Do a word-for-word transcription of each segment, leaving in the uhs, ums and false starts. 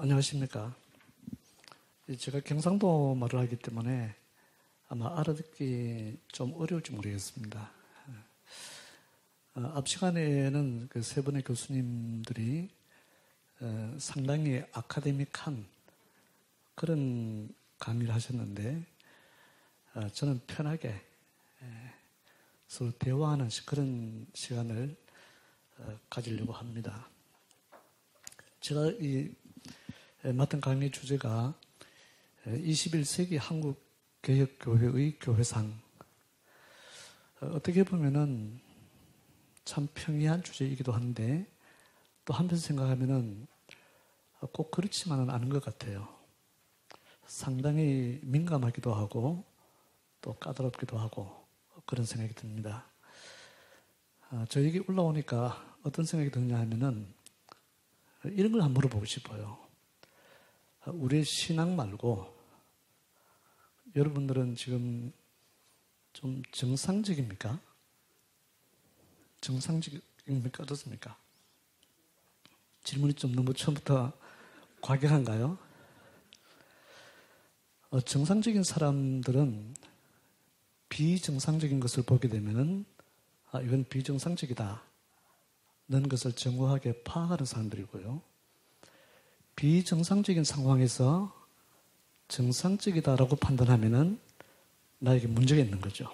안녕하십니까. 제가 경상도 말을 하기 때문에 아마 알아듣기 좀 어려울지 모르겠습니다. 어, 앞 시간에는 그 세 분의 교수님들이 어, 상당히 아카데믹한 그런 강의를 하셨는데 어, 저는 편하게 에, 서로 대화하는 그런 시간을 어, 가지려고 합니다. 제가 이 맡은 강의 주제가 이십일 세기 한국개혁교회의 교회상. 어떻게 보면은 참 평이한 주제이기도 한데 또 한편에서 생각하면은 꼭 그렇지만은 않은 것 같아요. 상당히 민감하기도 하고 또 까다롭기도 하고 그런 생각이 듭니다. 저 여기 올라오니까 어떤 생각이 드냐 하면은 이런 걸 한번 물어보고 싶어요. 우리의 신앙 말고 여러분들은 지금 좀 정상적입니까? 정상적입니까? 어떻습니까? 질문이 좀 너무 처음부터 과격한가요? 어, 정상적인 사람들은 비정상적인 것을 보게 되면은 아, 이건 비정상적이다. 는 것을 정확하게 파악하는 사람들이고요. 비정상적인 상황에서 정상적이다라고 판단하면은 나에게 문제가 있는 거죠.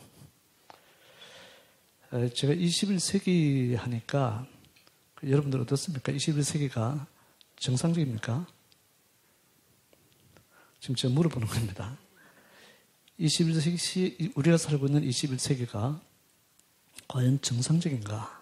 제가 이십일 세기 하니까 여러분들 어떻습니까? 이십일 세기가 정상적입니까? 지금 제가 물어보는 겁니다. 이십일 세기, 우리가 살고 있는 이십일 세기가 과연 정상적인가?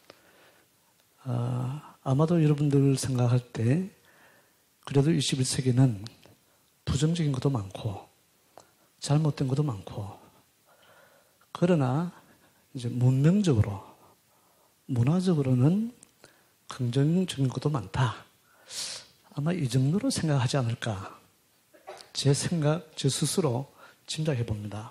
아, 아마도 여러분들 생각할 때 그래도 이십일 세기는 부정적인 것도 많고 잘못된 것도 많고 그러나 이제 문명적으로 문화적으로는 긍정적인 것도 많다. 아마 이 정도로 생각하지 않을까. 제 생각, 제 스스로 짐작해 봅니다.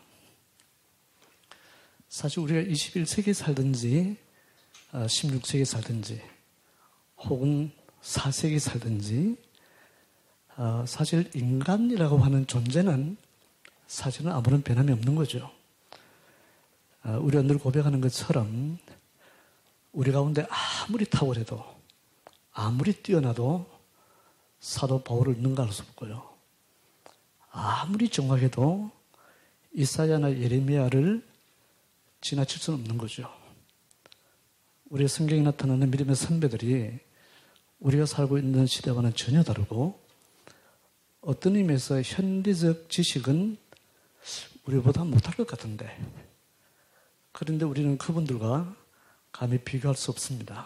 사실 우리가 이십일 세기에 살든지 십육 세기에 살든지 혹은 사 세기에 살든지 사실 인간이라고 하는 존재는 사실은 아무런 변함이 없는 거죠. 우리가 늘 고백하는 것처럼 우리 가운데 아무리 탁월해도 아무리 뛰어나도 사도 바울을 능가할 수 없고요. 아무리 정확해도 이사야나 예레미야를 지나칠 수는 없는 거죠. 우리의 성경에 나타나는 믿음의 선배들이 우리가 살고 있는 시대와는 전혀 다르고 어떤 의미에서 현대적 지식은 우리보다 못할 것 같은데 그런데 우리는 그분들과 감히 비교할 수 없습니다.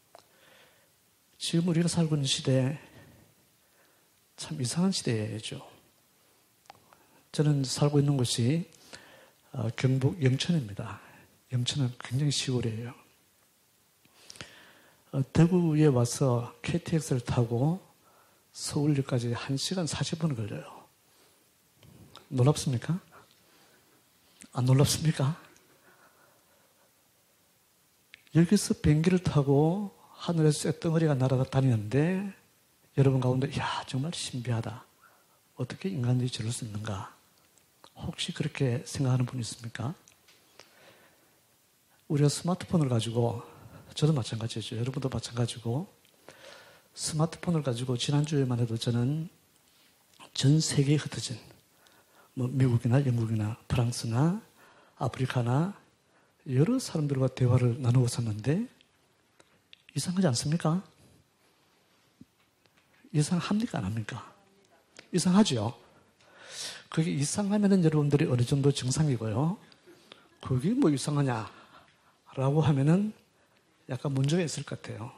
지금 우리가 살고 있는 시대 참 이상한 시대죠. 저는 살고 있는 곳이 경북 영천입니다. 영천은 굉장히 시골이에요. 대구에 와서 케이티엑스를 타고 서울역까지 한 시간 사십 분을 걸려요. 놀랍습니까? 안 놀랍습니까? 여기서 비행기를 타고 하늘에서 쇳덩어리가 날아다니는데 여러분 가운데 야 정말 신비하다. 어떻게 인간들이 저럴 수 있는가? 혹시 그렇게 생각하는 분 있습니까? 우리가 스마트폰을 가지고 저도 마찬가지죠. 여러분도 마찬가지고 스마트폰을 가지고 지난주에만 해도 저는 전 세계에 흩어진 뭐 미국이나 영국이나 프랑스나 아프리카나 여러 사람들과 대화를 나누었었는데 이상하지 않습니까? 이상합니까? 안 합니까? 이상하죠? 그게 이상하면은 여러분들이 어느 정도 정상이고요. 그게 뭐 이상하냐? 라고 하면은 약간 문제가 있을 것 같아요.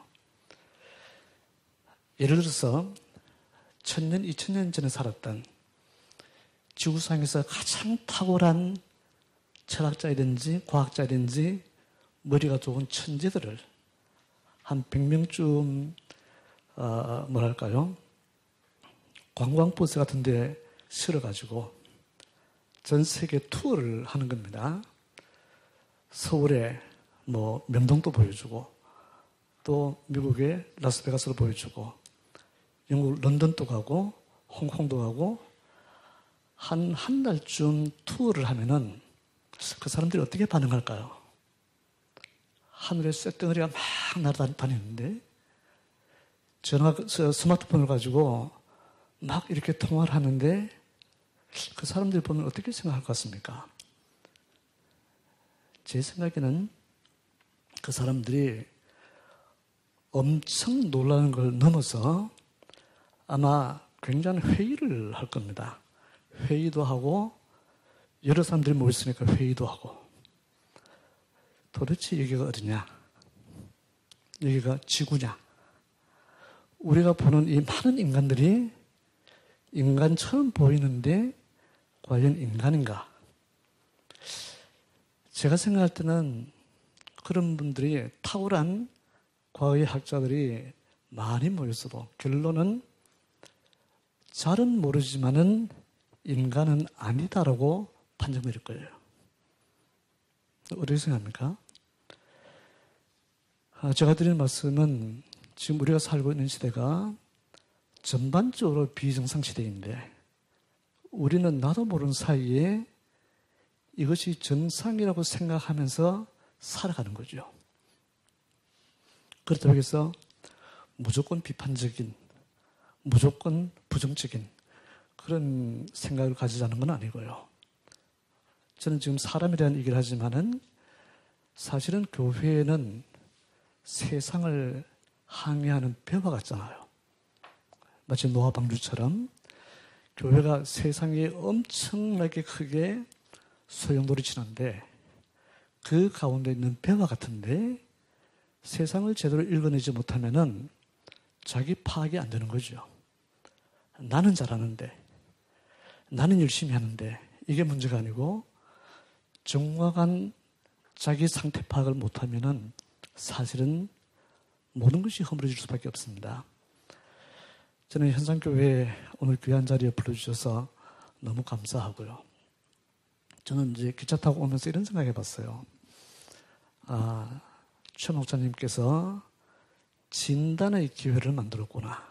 예를 들어서 천년, 이천 년 전에 살았던 지구상에서 가장 탁월한 철학자이든지 과학자이든지 머리가 좋은 천재들을 한 백 명쯤 어, 뭐랄까요? 관광버스 같은 데 실어가지고 전 세계 투어를 하는 겁니다. 서울에 뭐 명동도 보여주고 또 미국의 라스베가스도 보여주고 영국 런던도 가고 홍콩도 가고 한 한 달쯤 투어를 하면은 그 사람들이 어떻게 반응할까요? 하늘에 쇳덩어리가 막 날아다니는데 전화, 스마트폰을 가지고 막 이렇게 통화를 하는데 그 사람들이 보면 어떻게 생각할 것 같습니까? 제 생각에는 그 사람들이 엄청 놀라는 걸 넘어서 아마 굉장히 회의를 할 겁니다. 회의도 하고 여러 사람들이 모였으니까 회의도 하고 도대체 여기가 어디냐? 여기가 지구냐? 우리가 보는 이 많은 인간들이 인간처럼 보이는데 과연 인간인가? 제가 생각할 때는 그런 분들이 탁월한 과거의 학자들이 많이 모였어도 결론은 잘은 모르지만은 인간은 아니다라고 판정 내릴 거예요. 어떻게 생각합니까? 제가 드리는 말씀은 지금 우리가 살고 있는 시대가 전반적으로 비정상 시대인데 우리는 나도 모르는 사이에 이것이 정상이라고 생각하면서 살아가는 거죠. 그렇다고 해서 무조건 비판적인, 무조건 부정적인 그런 생각을 가지자는 건 아니고요. 저는 지금 사람에 대한 얘기를 하지만은 사실은 교회는 세상을 항해하는 배와 같잖아요. 마치 노아 방주처럼 교회가 세상에 엄청나게 크게 소용돌이 치는데 그 가운데 있는 배와 같은데 세상을 제대로 읽어내지 못하면은 자기 파악이 안 되는 거죠. 나는 잘하는데, 나는 열심히 하는데 이게 문제가 아니고 정확한 자기 상태 파악을 못하면은 사실은 모든 것이 허물어질 수밖에 없습니다. 저는 현상교회에 오늘 귀한 자리에 불러주셔서 너무 감사하고요. 저는 이제 기차 타고 오면서 이런 생각 해봤어요. 아, 최 목사님께서 진단의 기회를 만들었구나.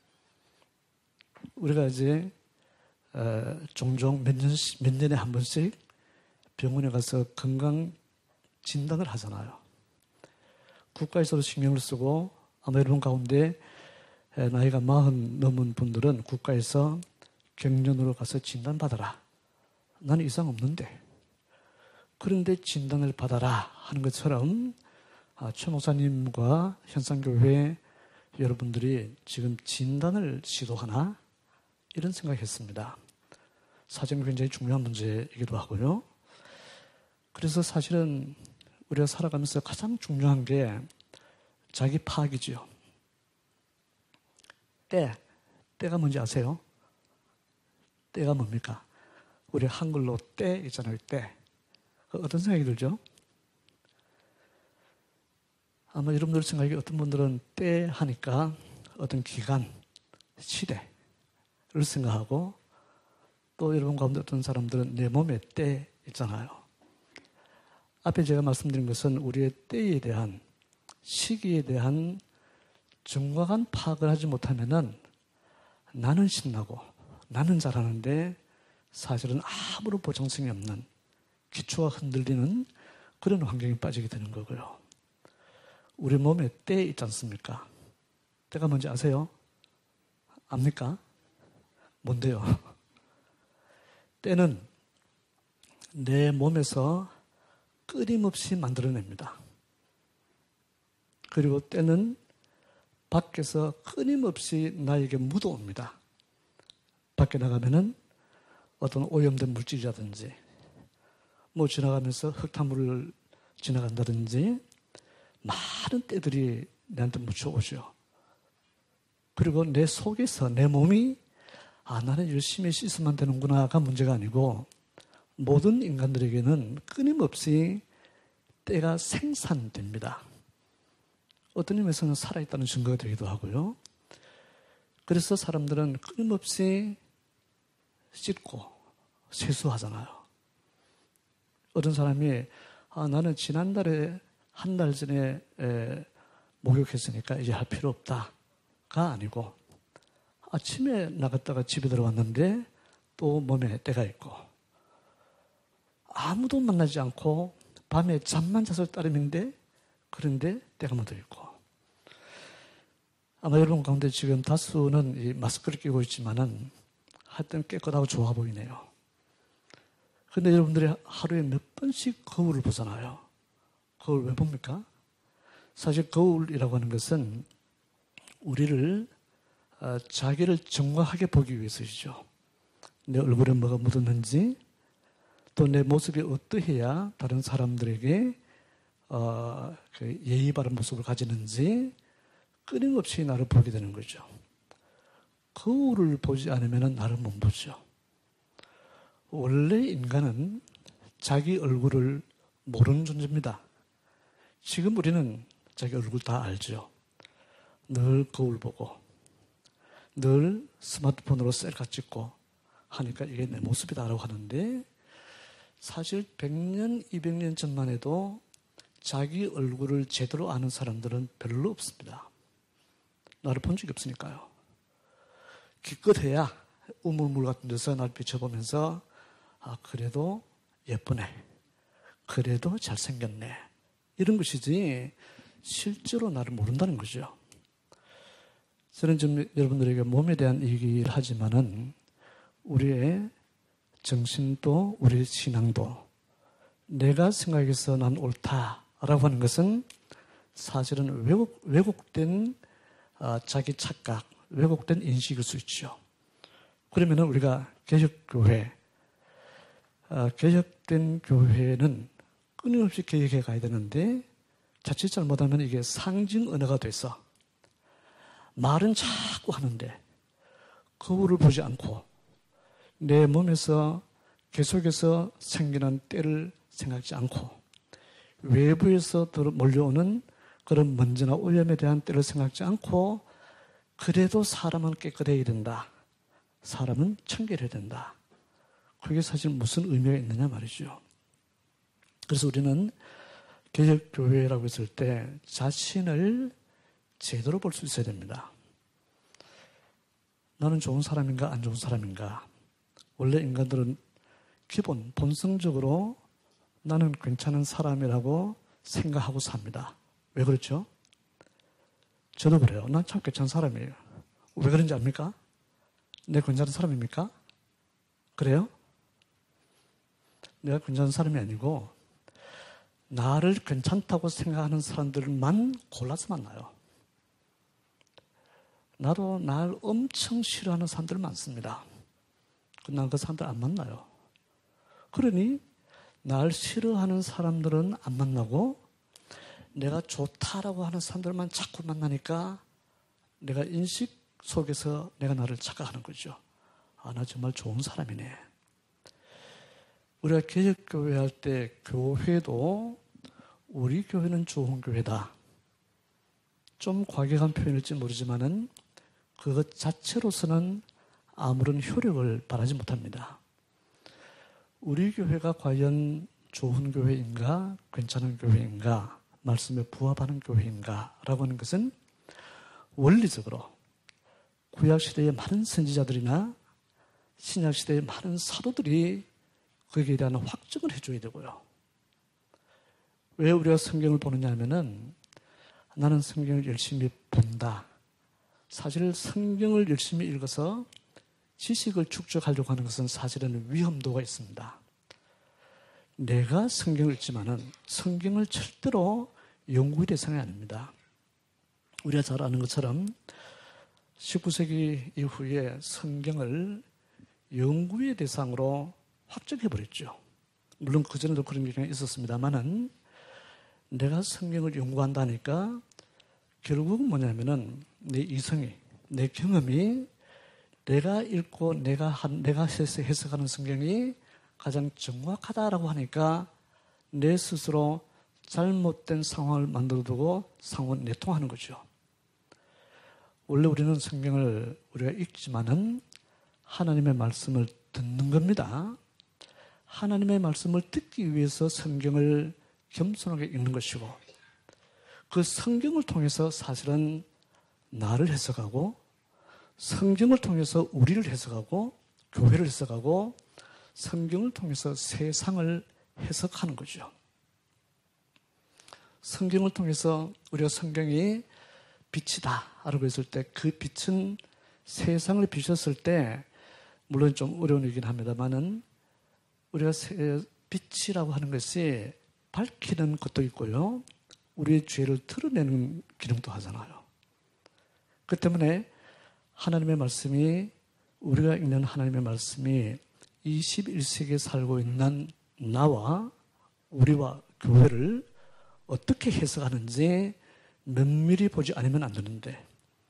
우리가 이제 어, 종종 몇 년, 몇 년에 한 번씩 병원에 가서 건강 진단을 하잖아요. 국가에서도 신경을 쓰고 아마 여러분 가운데 나이가 마흔 넘은 분들은 국가에서 경련으로 가서 진단받아라. 나는 이상 없는데. 그런데 진단을 받아라 하는 것처럼 최 목사님과 현상교회 여러분들이 지금 진단을 시도하나? 이런 생각했습니다. 사정이 굉장히 중요한 문제이기도 하고요. 그래서 사실은 우리가 살아가면서 가장 중요한 게 자기 파악이지요. 때, 때가 뭔지 아세요? 때가 뭡니까? 우리 한글로 때 있잖아요, 때. 어떤 생각이 들죠? 아마 여러분들 생각에 어떤 분들은 때 하니까 어떤 기간, 시대를 생각하고 또 여러분 가운데 어떤 사람들은 내 몸에 때 있잖아요. 앞에 제가 말씀드린 것은 우리의 때에 대한, 시기에 대한 정확한 파악을 하지 못하면은 나는 신나고 나는 잘하는데 사실은 아무런 보장성이 없는 기초가 흔들리는 그런 환경에 빠지게 되는 거고요. 우리 몸에 때 있지 않습니까? 때가 뭔지 아세요? 압니까? 뭔데요? 때는 내 몸에서 끊임없이 만들어냅니다. 그리고 때는 밖에서 끊임없이 나에게 묻어옵니다. 밖에 나가면은 어떤 오염된 물질이라든지 뭐 지나가면서 흙탕물을 지나간다든지 많은 때들이 내한테 묻혀오죠. 그리고 내 속에서 내 몸이 아 나는 열심히 씻으면 되는구나가 문제가 아니고 모든 인간들에게는 끊임없이 때가 생산됩니다. 어떤 의미에서는 살아있다는 증거가 되기도 하고요. 그래서 사람들은 끊임없이 씻고 세수하잖아요. 어떤 사람이 아, 나는 지난달에 한 달 전에 에, 목욕했으니까 이제 할 필요 없다가 아니고 아침에 나갔다가 집에 들어왔는데 또 몸에 때가 있고 아무도 만나지 않고 밤에 잠만 자서 따름인데 그런데 때가 묻어 있고 아마 여러분 가운데 지금 다수는 이 마스크를 끼고 있지만은 하여튼 깨끗하고 좋아 보이네요. 그런데 여러분들이 하루에 몇 번씩 거울을 보잖아요. 거울 왜 봅니까? 사실 거울이라고 하는 것은 우리를 어, 자기를 정확하게 보기 위해서이죠. 내 얼굴에 뭐가 묻었는지 또 내 모습이 어떠해야 다른 사람들에게 어, 그 예의 바른 모습을 가지는지 끊임없이 나를 보게 되는 거죠. 거울을 보지 않으면 나를 못 보죠. 원래 인간은 자기 얼굴을 모르는 존재입니다. 지금 우리는 자기 얼굴 다 알죠. 늘 거울 보고 늘 스마트폰으로 셀카 찍고 하니까 이게 내 모습이다라고 하는데 사실 백 년, 이백 년 전만 해도 자기 얼굴을 제대로 아는 사람들은 별로 없습니다. 나를 본 적이 없으니까요. 기껏해야 우물물 같은 데서 날 비춰보면서 아 그래도 예쁘네. 그래도 잘생겼네. 이런 것이지 실제로 나를 모른다는 거죠. 저는 좀 여러분들에게 몸에 대한 얘기를 하지만은 우리의 정신도 우리의 신앙도 내가 생각해서 난 옳다라고 하는 것은 사실은 왜곡, 왜곡된 어, 자기 착각, 왜곡된 인식일 수 있죠. 그러면 우리가 개혁교회, 어, 개혁된 교회는 끊임없이 개혁해 가야 되는데 자칫 잘못하면 이게 상징 언어가 돼서 말은 자꾸 하는데 거울을 보지 않고 내 몸에서 계속해서 생기는 때를 생각지 않고 외부에서 몰려오는 그런 먼지나 오염에 대한 때를 생각지 않고 그래도 사람은 깨끗해야 된다. 사람은 청결해야 된다. 그게 사실 무슨 의미가 있느냐 말이죠. 그래서 우리는 개혁교회라고 했을 때 자신을 제대로 볼 수 있어야 됩니다. 나는 좋은 사람인가 안 좋은 사람인가. 원래 인간들은 기본 본성적으로 나는 괜찮은 사람이라고 생각하고 삽니다. 왜 그렇죠? 저도 그래요. 난 참 괜찮은 사람이에요. 왜 그런지 압니까? 내가 괜찮은 사람입니까? 그래요? 내가 괜찮은 사람이 아니고 나를 괜찮다고 생각하는 사람들만 골라서 만나요. 나도 날 엄청 싫어하는 사람들 많습니다. 난 그 사람들 안 만나요. 그러니 날 싫어하는 사람들은 안 만나고 내가 좋다라고 하는 사람들만 자꾸 만나니까 내가 인식 속에서 내가 나를 착각하는 거죠. 아, 나 정말 좋은 사람이네. 우리가 개혁교회 할 때 교회도 우리 교회는 좋은 교회다. 좀 과격한 표현일지 모르지만은 그것 자체로서는 아무런 효력을 발하지 못합니다. 우리 교회가 과연 좋은 교회인가, 괜찮은 교회인가, 말씀에 부합하는 교회인가 라고 하는 것은 원리적으로 구약시대의 많은 선지자들이나 신약시대의 많은 사도들이 거기에 대한 확증을 해줘야 되고요. 왜 우리가 성경을 보느냐 하면은 나는 성경을 열심히 본다. 사실 성경을 열심히 읽어서 지식을 축적하려고 하는 것은 사실은 위험도가 있습니다. 내가 성경을 읽지만은 성경을 절대로 연구의 대상이 아닙니다. 우리가 잘 아는 것처럼 십구 세기 이후에 성경을 연구의 대상으로 확정해버렸죠. 물론 그전에도 그런 경향이 있었습니다만은 내가 성경을 연구한다니까 결국은 뭐냐면은 내 이성이, 내 경험이 내가 읽고 내가 한, 내가 해석하는 성경이 가장 정확하다라고 하니까 내 스스로 잘못된 상황을 만들어두고 상황을 내통하는 거죠. 원래 우리는 성경을 우리가 읽지만은 하나님의 말씀을 듣는 겁니다. 하나님의 말씀을 듣기 위해서 성경을 겸손하게 읽는 것이고 그 성경을 통해서 사실은 나를 해석하고 성경을 통해서 우리를 해석하고 교회를 해석하고 성경을 통해서 세상을 해석하는 거죠. 성경을 통해서 우리가 성경이 빛이다 라고 했을 때 그 빛은 세상을 비췄을 때 물론 좀 어려운 얘기긴 합니다만은 우리가 빛이라고 하는 것이 밝히는 것도 있고요. 우리의 죄를 드러내는 기능도 하잖아요. 그 때문에 하나님의 말씀이 우리가 읽는 하나님의 말씀이 이십일 세기에 살고 있는 나와 우리와 교회를 어떻게 해석하는지 면밀히 보지 않으면 안 되는데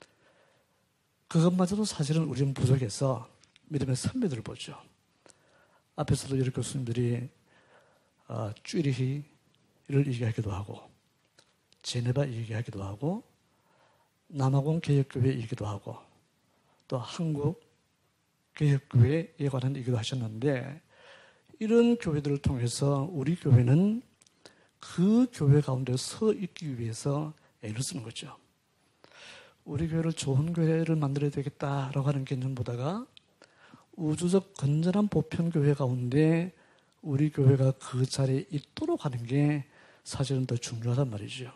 그것마저도 사실은 우리는 부족해서 믿음의 선배들을 보죠. 앞에서도 여러 교수님들이 어, 쭈리히를 얘기하기도 하고 제네바 얘기하기도 하고 남아공 개혁교회 얘기도 하고 또 한국 개혁교회에 관한 얘기도 하셨는데 이런 교회들을 통해서 우리 교회는 그 교회 가운데 서 있기 위해서 애를 쓰는 거죠. 우리 교회를 좋은 교회를 만들어야 되겠다라고 하는 개념보다가 우주적 건전한 보편교회 가운데 우리 교회가 그 자리에 있도록 하는 게 사실은 더 중요하단 말이죠.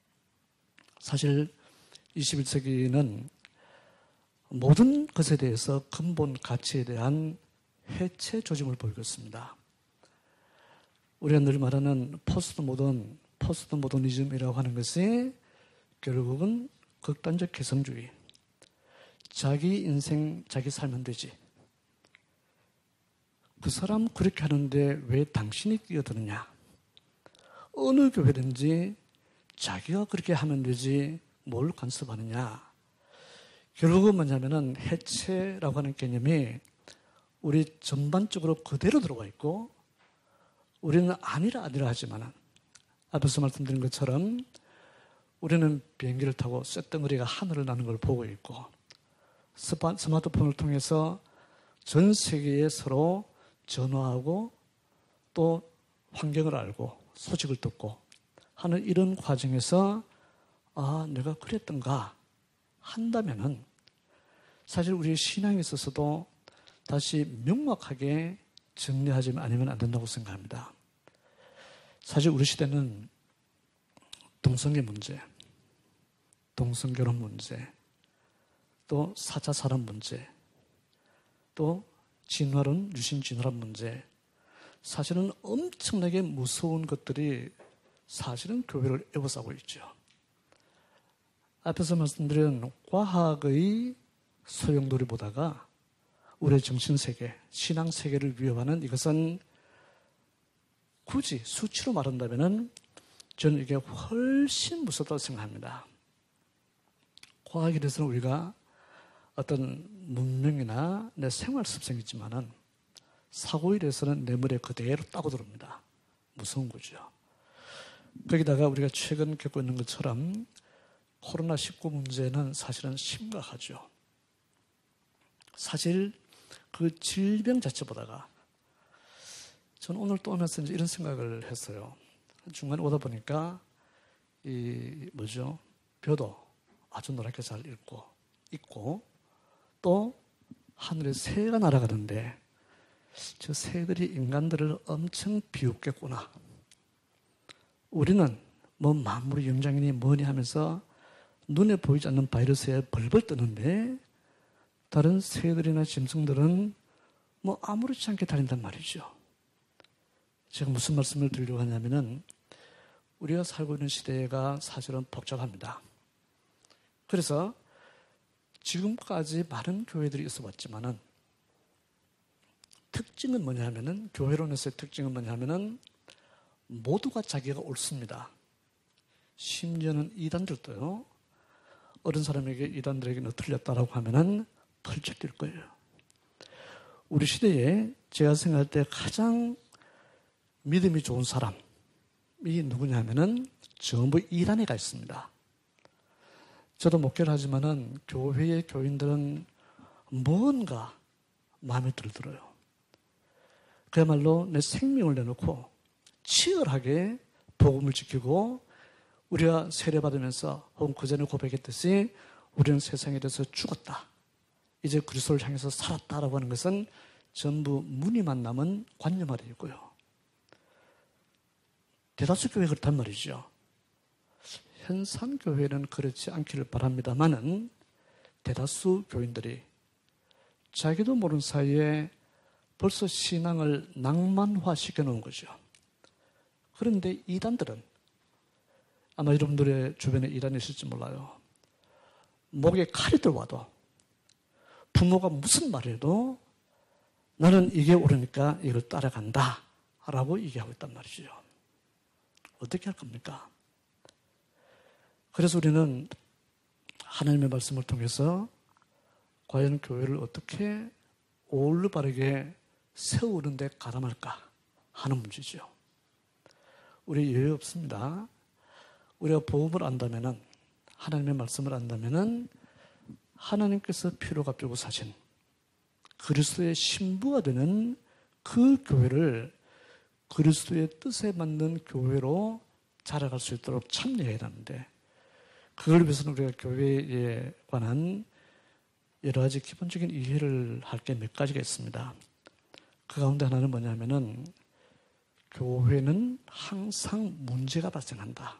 사실 이십일 세기는 모든 것에 대해서 근본 가치에 대한 해체 조짐을 보이고 있습니다. 우리가 늘 말하는 포스트 모던, 포스트 모더니즘이라고 하는 것이 결국은 극단적 개성주의. 자기 인생, 자기 살면 되지. 그 사람 그렇게 하는데 왜 당신이 끼어드느냐? 어느 교회든지 자기가 그렇게 하면 되지 뭘 간섭하느냐? 결국은 뭐냐면은 해체라고 하는 개념이 우리 전반적으로 그대로 들어와 있고 우리는 아니라 아니라 하지만 앞에서 말씀드린 것처럼 우리는 비행기를 타고 쇳덩어리가 하늘을 나는 걸 보고 있고 스마트폰을 통해서 전 세계에 서로 전화하고 또 환경을 알고 소식을 듣고 하는 이런 과정에서 아, 내가 그랬던가 한다면은 사실 우리의 신앙에 있어서도 다시 명확하게 정리하지 않으면 안 된다고 생각합니다. 사실 우리 시대는 동성애 문제, 동성결혼 문제, 또 사자 산업 문제, 또 진화론, 유신 진화론 문제, 사실은 엄청나게 무서운 것들이 사실은 교회를 에워싸고 있죠. 앞에서 말씀드린 과학의 소용돌이 보다가 우리의 정신세계, 신앙세계를 위협하는 이것은 굳이 수치로 말한다면 저는 이게 훨씬 무섭다고 생각합니다. 과학에 대해서는 우리가 어떤 문명이나 내 생활 습성이 있지만은 사고에 대해서는 내 머리에 그대로 따고 들어옵니다. 무서운 거죠. 거기다가 우리가 최근 겪고 있는 것처럼 코로나 십구 문제는 사실은 심각하죠. 사실 그 질병 자체보다가 저는 오늘 또 오면서 이제 이런 생각을 했어요. 중간에 오다 보니까 이 뭐죠? 벼도 아주 노랗게 잘 읽고 있고 또 하늘에 새가 날아가는데 저 새들이 인간들을 엄청 비웃겠구나. 우리는 뭐 만물의 영장이니 뭐니 하면서 눈에 보이지 않는 바이러스에 벌벌 뜨는데 다른 새들이나 짐승들은 뭐 아무렇지 않게 다닌단 말이죠. 제가 무슨 말씀을 드리려고 하냐면은 우리가 살고 있는 시대가 사실은 복잡합니다. 그래서 지금까지 많은 교회들이 있어 왔지만은 특징은 뭐냐 하면은 교회론에서의 특징은 뭐냐 하면은 모두가 자기가 옳습니다. 심지어는 이단들도요. 어른 사람에게 이단들에게 너 틀렸다라고 하면은 펄쩍 뛸 거예요. 우리 시대에 제가 생각할 때 가장 믿음이 좋은 사람이 누구냐 하면은 전부 이단에 가 있습니다. 저도 목회를 하지만은 교회의 교인들은 뭔가 마음에 들더라요. 그야말로 내 생명을 내놓고 치열하게 복음을 지키고 우리가 세례받으면서 혹은 그 전에 고백했듯이 우리는 세상에 대해서 죽었다. 이제 그리스도를 향해서 살았다라고 하는 것은 전부 무늬만 남은 관념화 되어 있고요. 대다수 교회가 그렇단 말이죠. 현상교회는 그렇지 않기를 바랍니다만은 대다수 교인들이 자기도 모르는 사이에 벌써 신앙을 낭만화 시켜놓은 거죠. 그런데 이단들은 아마 여러분들의 주변에 이단이 있을지 몰라요. 목에 칼이 들어와도 부모가 무슨 말해도 나는 이게 옳으니까 이걸 따라간다 라고 얘기하고 있단 말이죠. 어떻게 할 겁니까? 그래서 우리는 하나님의 말씀을 통해서 과연 교회를 어떻게 올바르게 세우는 데 가담할까 하는 문제죠. 우리 여유 없습니다. 우리가 복음을 안다면은, 하나님의 말씀을 안다면은 하나님께서 피로 값주고 사신 그리스도의 신부가 되는 그 교회를 그리스도의 뜻에 맞는 교회로 자라갈 수 있도록 참여해야 하는데, 그걸 위해서는 우리가 교회에 관한 여러 가지 기본적인 이해를 할 게 몇 가지가 있습니다. 그 가운데 하나는 뭐냐면은 교회는 항상 문제가 발생한다.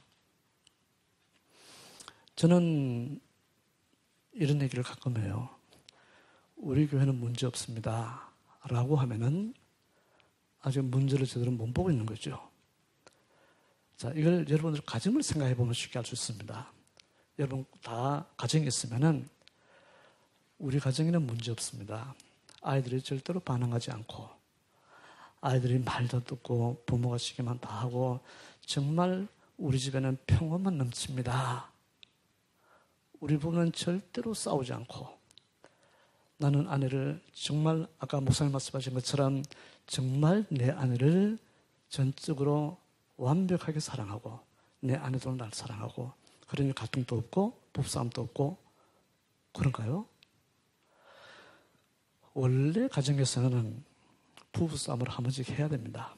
저는 이런 얘기를 가끔 해요. 우리 교회는 문제 없습니다 라고 하면은 아직 문제를 제대로 못 보고 있는 거죠. 자, 이걸 여러분들 가정을 생각해 보면 쉽게 알 수 있습니다. 여러분 다 가정이 있으면은 우리 가정에는 문제 없습니다. 아이들이 절대로 반항하지 않고, 아이들이 말도 듣고 부모가 시키면 다 하고, 정말 우리 집에는 평온만 넘칩니다. 우리 부부는 절대로 싸우지 않고, 나는 아내를 정말 아까 목사님 말씀하신 것처럼 정말 내 아내를 전적으로 완벽하게 사랑하고 내 아내도 날 사랑하고, 그러니 갈등도 없고 부부싸움도 없고 그런가요? 원래 가정에서는 부부싸움을 한 번씩 해야 됩니다.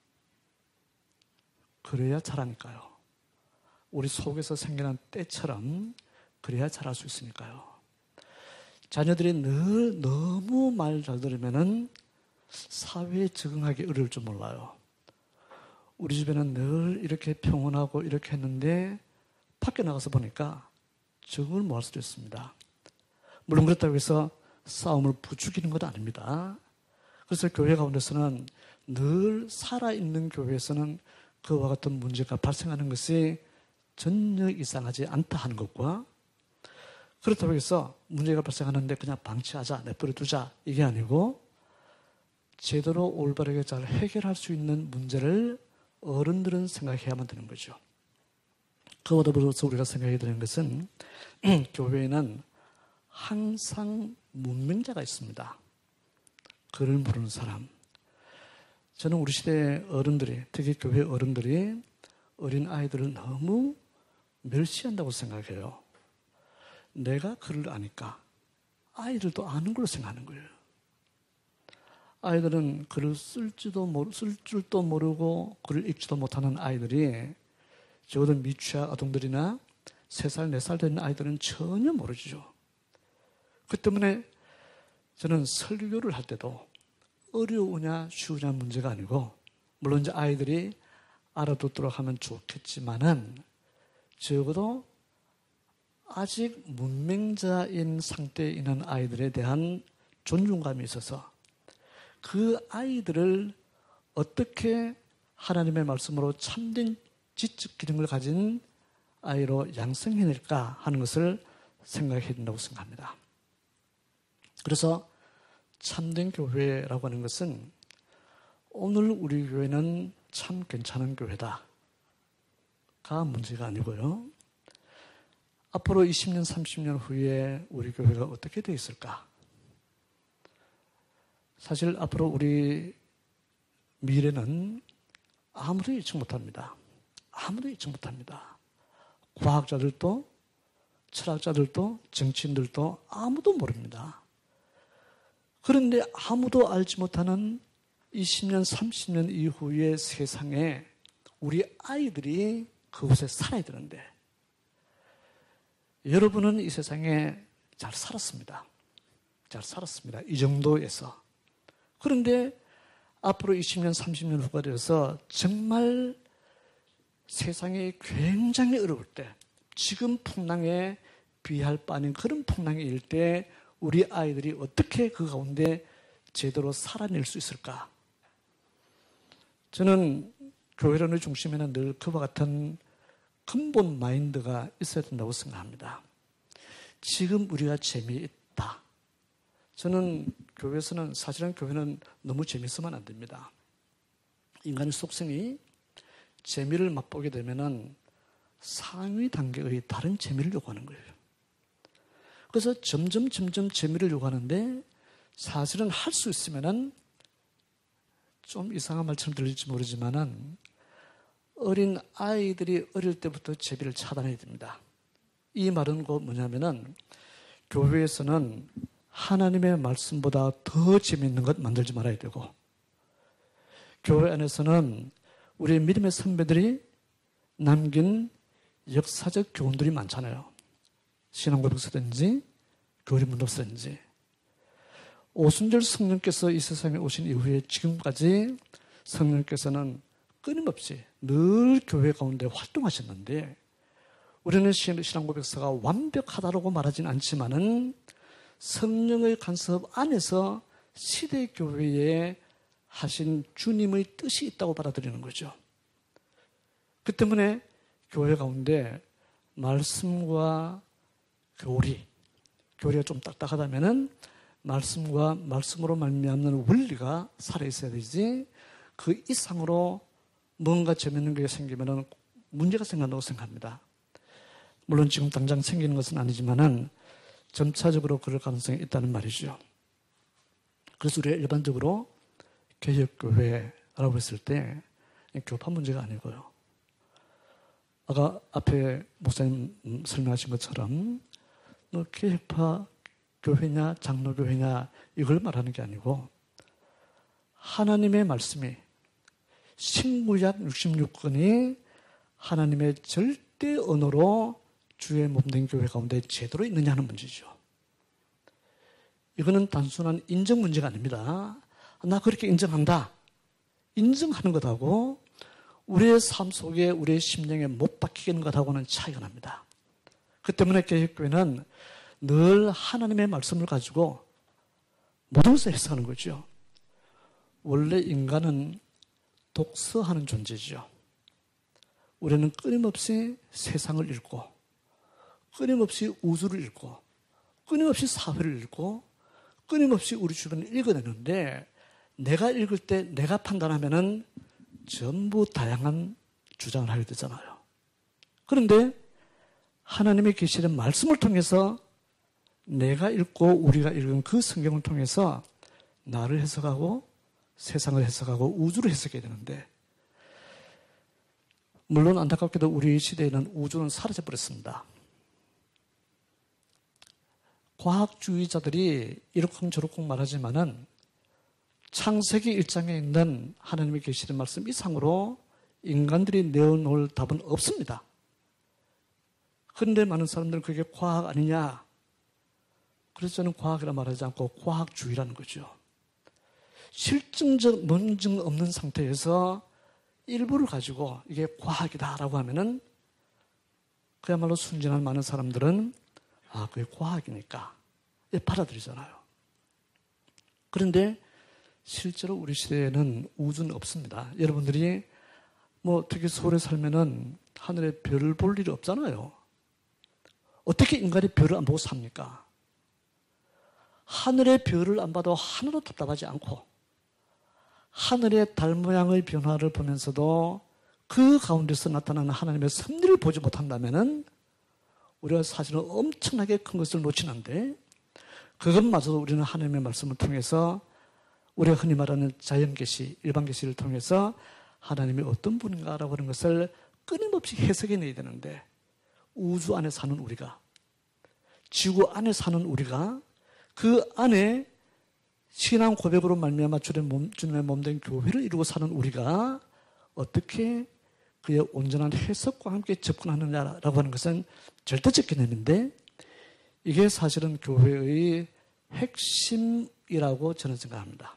그래야 잘하니까요. 우리 속에서 생겨난 때처럼 그래야 잘할 수 있으니까요. 자녀들이 늘 너무 말 잘 들으면은 사회에 적응하기 어려울 줄 몰라요. 우리 집에는 늘 이렇게 평온하고 이렇게 했는데 밖에 나가서 보니까 적응을 못 할 수도 있습니다. 물론 그렇다고 해서 싸움을 부추기는 건 아닙니다. 그래서 교회 가운데서는 늘 살아있는 교회에서는 그와 같은 문제가 발생하는 것이 전혀 이상하지 않다 하는 것과, 그렇다고 해서 문제가 발생하는데 그냥 방치하자, 내버려 두자, 이게 아니고 제대로 올바르게 잘 해결할 수 있는 문제를 어른들은 생각해야만 되는 거죠. 그와 더불어서 우리가 생각해야 되는 것은 교회에는 항상 문맹자가 있습니다. 글을 모르는 사람. 저는 우리 시대의 어른들이, 특히 교회 어른들이 어린 아이들을 너무 멸시한다고 생각해요. 내가 글을 아니까 아이들도 아는 걸로 생각하는 거예요. 아이들은 글을 쓸지도 모르, 쓸 줄도 모르고 글을 읽지도 못하는 아이들이, 적어도 미취학 아동들이나 세 살, 네 살 된 아이들은 전혀 모르죠. 그 때문에 저는 설교를 할 때도 어려우냐 쉬우냐 문제가 아니고, 물론 이제 아이들이 알아듣도록 하면 좋겠지만은 적어도 아직 문맹자인 상태에 있는 아이들에 대한 존중감이 있어서 그 아이들을 어떻게 하나님의 말씀으로 참된 지적 기능을 가진 아이로 양성해낼까 하는 것을 생각해야 된다고 생각합니다. 그래서 참된 교회라고 하는 것은 오늘 우리 교회는 참 괜찮은 교회다가 문제가 아니고요. 앞으로 이십 년, 삼십 년 후에 우리 교회가 어떻게 되어 있을까? 사실 앞으로 우리 미래는 아무도 예측 못합니다. 아무도 예측 못합니다. 과학자들도, 철학자들도, 정치인들도 아무도 모릅니다. 그런데 아무도 알지 못하는 이십 년, 삼십 년 이후의 세상에 우리 아이들이 그곳에 살아야 되는데, 여러분은 이 세상에 잘 살았습니다. 잘 살았습니다. 이 정도에서. 그런데 앞으로 이십 년, 삼십 년 후가 되어서 정말 세상이 굉장히 어려울 때, 지금 풍랑에 비할 바 아닌 그런 풍랑일 때 우리 아이들이 어떻게 그 가운데 제대로 살아낼 수 있을까? 저는 교회론의 중심에는 늘 그와 같은 근본 마인드가 있어야 된다고 생각합니다. 지금 우리가 재미있다. 저는 교회에서는, 사실은 교회는 너무 재미있으면 안 됩니다. 인간의 속성이 재미를 맛보게 되면은 상위 단계의 다른 재미를 요구하는 거예요. 그래서 점점 점점 재미를 요구하는데 사실은 할 수 있으면은 좀 이상한 말처럼 들릴지 모르지만은 어린 아이들이 어릴 때부터 재미를 차단해야 됩니다. 이 말은 곧 뭐냐면은 교회에서는 하나님의 말씀보다 더 재미있는 것 만들지 말아야 되고, 교회 안에서는 우리 믿음의 선배들이 남긴 역사적 교훈들이 많잖아요. 신앙고백서든지 교리문답서든지. 오순절 성령께서 이 세상에 오신 이후에 지금까지 성령께서는 끊임없이 늘 교회 가운데 활동하셨는데, 우리는 신앙고백서가 완벽하다고 말하진 않지만은 성령의 간섭 안에서 시대 교회에 하신 주님의 뜻이 있다고 받아들이는 거죠. 그 때문에 교회 가운데 말씀과 교리, 교리가 좀 딱딱하다면은 말씀과 말씀으로 말미암는 원리가 살아있어야 되지, 그 이상으로 뭔가 재밌는 게 생기면은 문제가 생긴다고 생각합니다. 물론 지금 당장 생기는 것은 아니지만은 점차적으로 그럴 가능성이 있다는 말이죠. 그래서 우리가 일반적으로 개혁교회라고 했을 때 교파 문제가 아니고요. 아까 앞에 목사님 설명하신 것처럼 너 개혁파 교회냐 장로교회냐 이걸 말하는 게 아니고, 하나님의 말씀이 신구약 육십육 권이 하나님의 절대 언어로 주의 몸된 교회 가운데 제대로 있느냐 하는 문제죠. 이거는 단순한 인정 문제가 아닙니다. 나 그렇게 인정한다. 인정하는 것하고 우리의 삶 속에 우리의 심령에 못 박히는 것하고는 차이가 납니다. 그 때문에 개혁교회는 늘 하나님의 말씀을 가지고 모든 것을 해석하는 거죠. 원래 인간은 독서하는 존재죠. 우리는 끊임없이 세상을 읽고, 끊임없이 우주를 읽고, 끊임없이 사회를 읽고, 끊임없이 우리 주변을 읽어내는데, 내가 읽을 때 내가 판단하면은 전부 다양한 주장을 하게 되잖아요. 그런데 하나님의 계시된 말씀을 통해서 내가 읽고 우리가 읽은 그 성경을 통해서 나를 해석하고 세상을 해석하고 우주를 해석해야 되는데, 물론 안타깝게도 우리 시대에는 우주는 사라져버렸습니다. 과학주의자들이 이렇쿵저렇쿵 말하지만은 창세기 일 장에 있는 하나님의 계시된 말씀 이상으로 인간들이 내어놓을 답은 없습니다. 그런데 많은 사람들은 그게 과학 아니냐. 그래서 저는 과학이라 말하지 않고 과학주의라는 거죠. 실증적 논증 없는 상태에서 일부를 가지고 이게 과학이다라고 하면은 그야말로 순진한 많은 사람들은 아, 그게 과학이니까 받아들이잖아요. 그런데 실제로 우리 시대에는 우주는 없습니다. 여러분들이 뭐 특히 서울에 살면은 하늘에 별을 볼 일이 없잖아요. 어떻게 인간이 별을 안 보고 삽니까? 하늘의 별을 안 봐도 하나도 답답하지 않고, 하늘의 달 모양의 변화를 보면서도 그 가운데서 나타나는 하나님의 섭리를 보지 못한다면은 우리가 사실은 엄청나게 큰 것을 놓치는데, 그것마저도 우리는 하나님의 말씀을 통해서 우리가 흔히 말하는 자연계시, 일반계시를 통해서 하나님이 어떤 분인가라고 하는 것을 끊임없이 해석해내야 되는데, 우주 안에 사는 우리가, 지구 안에 사는 우리가, 그 안에 신앙 고백으로 말미암아 주님의 몸, 주님의 몸된 교회를 이루고 사는 우리가 어떻게 그의 온전한 해석과 함께 접근하느냐라고 하는 것은 절대적 개념인데, 이게 사실은 교회의 핵심이라고 저는 생각합니다.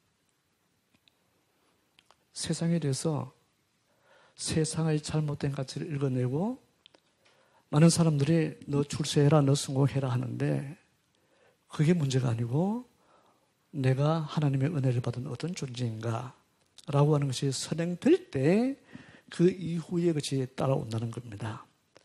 세상에 대해서 세상의 잘못된 가치를 읽어내고 많은 사람들이 너 출세해라, 너 성공해라 하는데 그게 문제가 아니고 내가 하나님의 은혜를 받은 어떤 존재인가 라고 하는 것이 선행될 때 그 이후에 그것이 따라온다는 겁니다.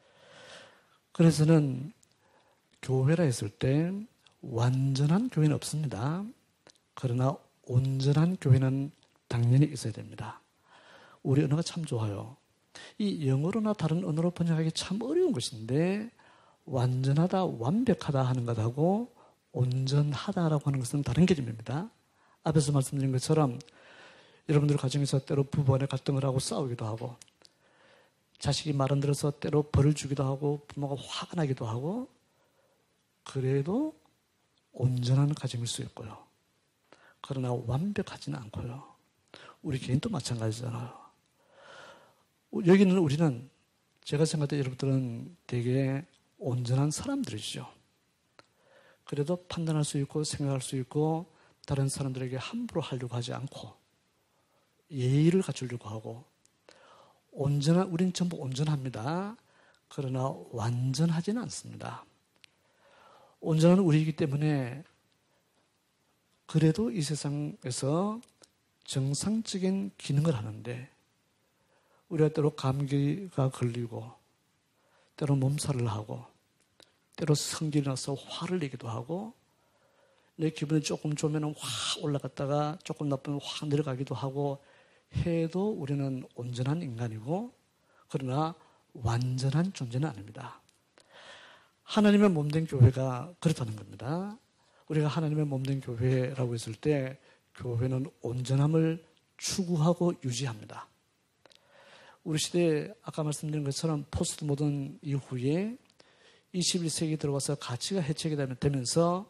그래서는 교회라 했을 때 완전한 교회는 없습니다. 그러나 온전한 교회는 당연히 있어야 됩니다. 우리 언어가 참 좋아요. 이 영어로나 다른 언어로 번역하기 참 어려운 것인데 완전하다, 완벽하다 하는 것하고 온전하다라고 하는 것은 다른 개념입니다. 앞에서 말씀드린 것처럼 여러분들 가정에서 때로 부부 간에 갈등을 하고 싸우기도 하고 자식이 말 안 들어서 때로 벌을 주기도 하고 부모가 화가 나기도 하고 그래도 온전한 가정일 수 있고요. 그러나 완벽하지는 않고요. 우리 개인도 마찬가지잖아요. 여기는 우리는 제가 생각할 때 여러분들은 되게 온전한 사람들이죠. 그래도 판단할 수 있고 생각할 수 있고 다른 사람들에게 함부로 하려고 하지 않고 예의를 갖추려고 하고 온전한, 우린 전부 온전합니다. 그러나 완전하지는 않습니다. 온전한 우리이기 때문에 그래도 이 세상에서 정상적인 기능을 하는데 우리가 때로 감기가 걸리고 때로 몸살을 하고 때로 성질이 나서 화를 내기도 하고 내 기분이 조금 좋으면 확 올라갔다가 조금 나쁘면 확 내려가기도 하고 해도 우리는 온전한 인간이고 그러나 완전한 존재는 아닙니다. 하나님의 몸된 교회가 그렇다는 겁니다. 우리가 하나님의 몸된 교회라고 했을 때 교회는 온전함을 추구하고 유지합니다. 우리 시대에 아까 말씀드린 것처럼 포스트 모던 이후에 이십일 세기 들어와서 가치가 해체가 되면서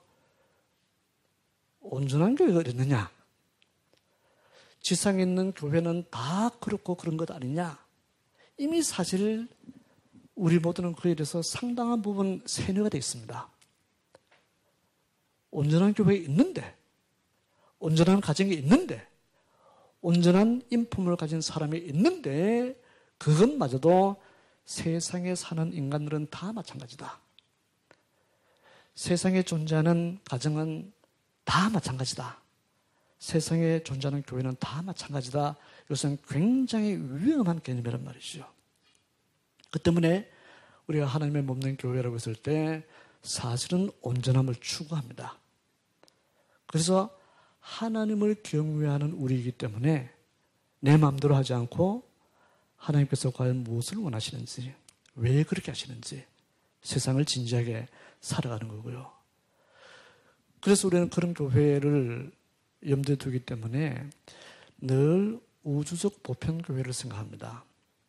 온전한 교회가 어딨느냐? 지상에 있는 교회는 다 그렇고 그런 것 아니냐? 이미 사실 우리 모두는 그에 대해서 상당한 부분 세뇌가 되어 있습니다. 온전한 교회에 있는데, 온전한 가정이 있는데, 온전한 인품을 가진 사람이 있는데 그것마저도 세상에 사는 인간들은 다 마찬가지다. 세상에 존재하는 가정은 다 마찬가지다. 세상에 존재하는 교회는 다 마찬가지다. 이것은 굉장히 위험한 개념이란 말이죠. 그 때문에 우리가 하나님의 몸된 교회라고 했을 때 사실은 온전함을 추구합니다. 그래서 하나님을 경외하는 우리이기 때문에 내 마음대로 하지 않고 하나님께서 과연 무엇을 원하시는지, 왜 그렇게 하시는지 세상을 진지하게 살아가는 거고요. 그래서 우리는 그런 교회를 염두에 두기 때문에 늘 우주적 보편교회를 생각합니다.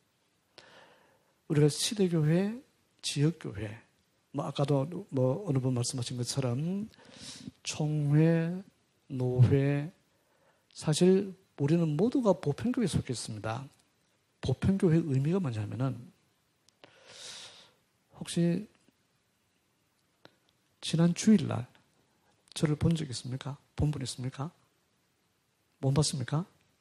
우리가 시대교회, 지역교회, 뭐 아까도 뭐 어느 분 말씀하신 것처럼 총회, 노회, 사실 우리는 모두가 보편교회에 속해 있습니다. 보편교회의 의미가 뭐냐면은 혹시 지난 주일날 저를 본 적 있습니까? 본 분 있습니까? 못 봤습니까?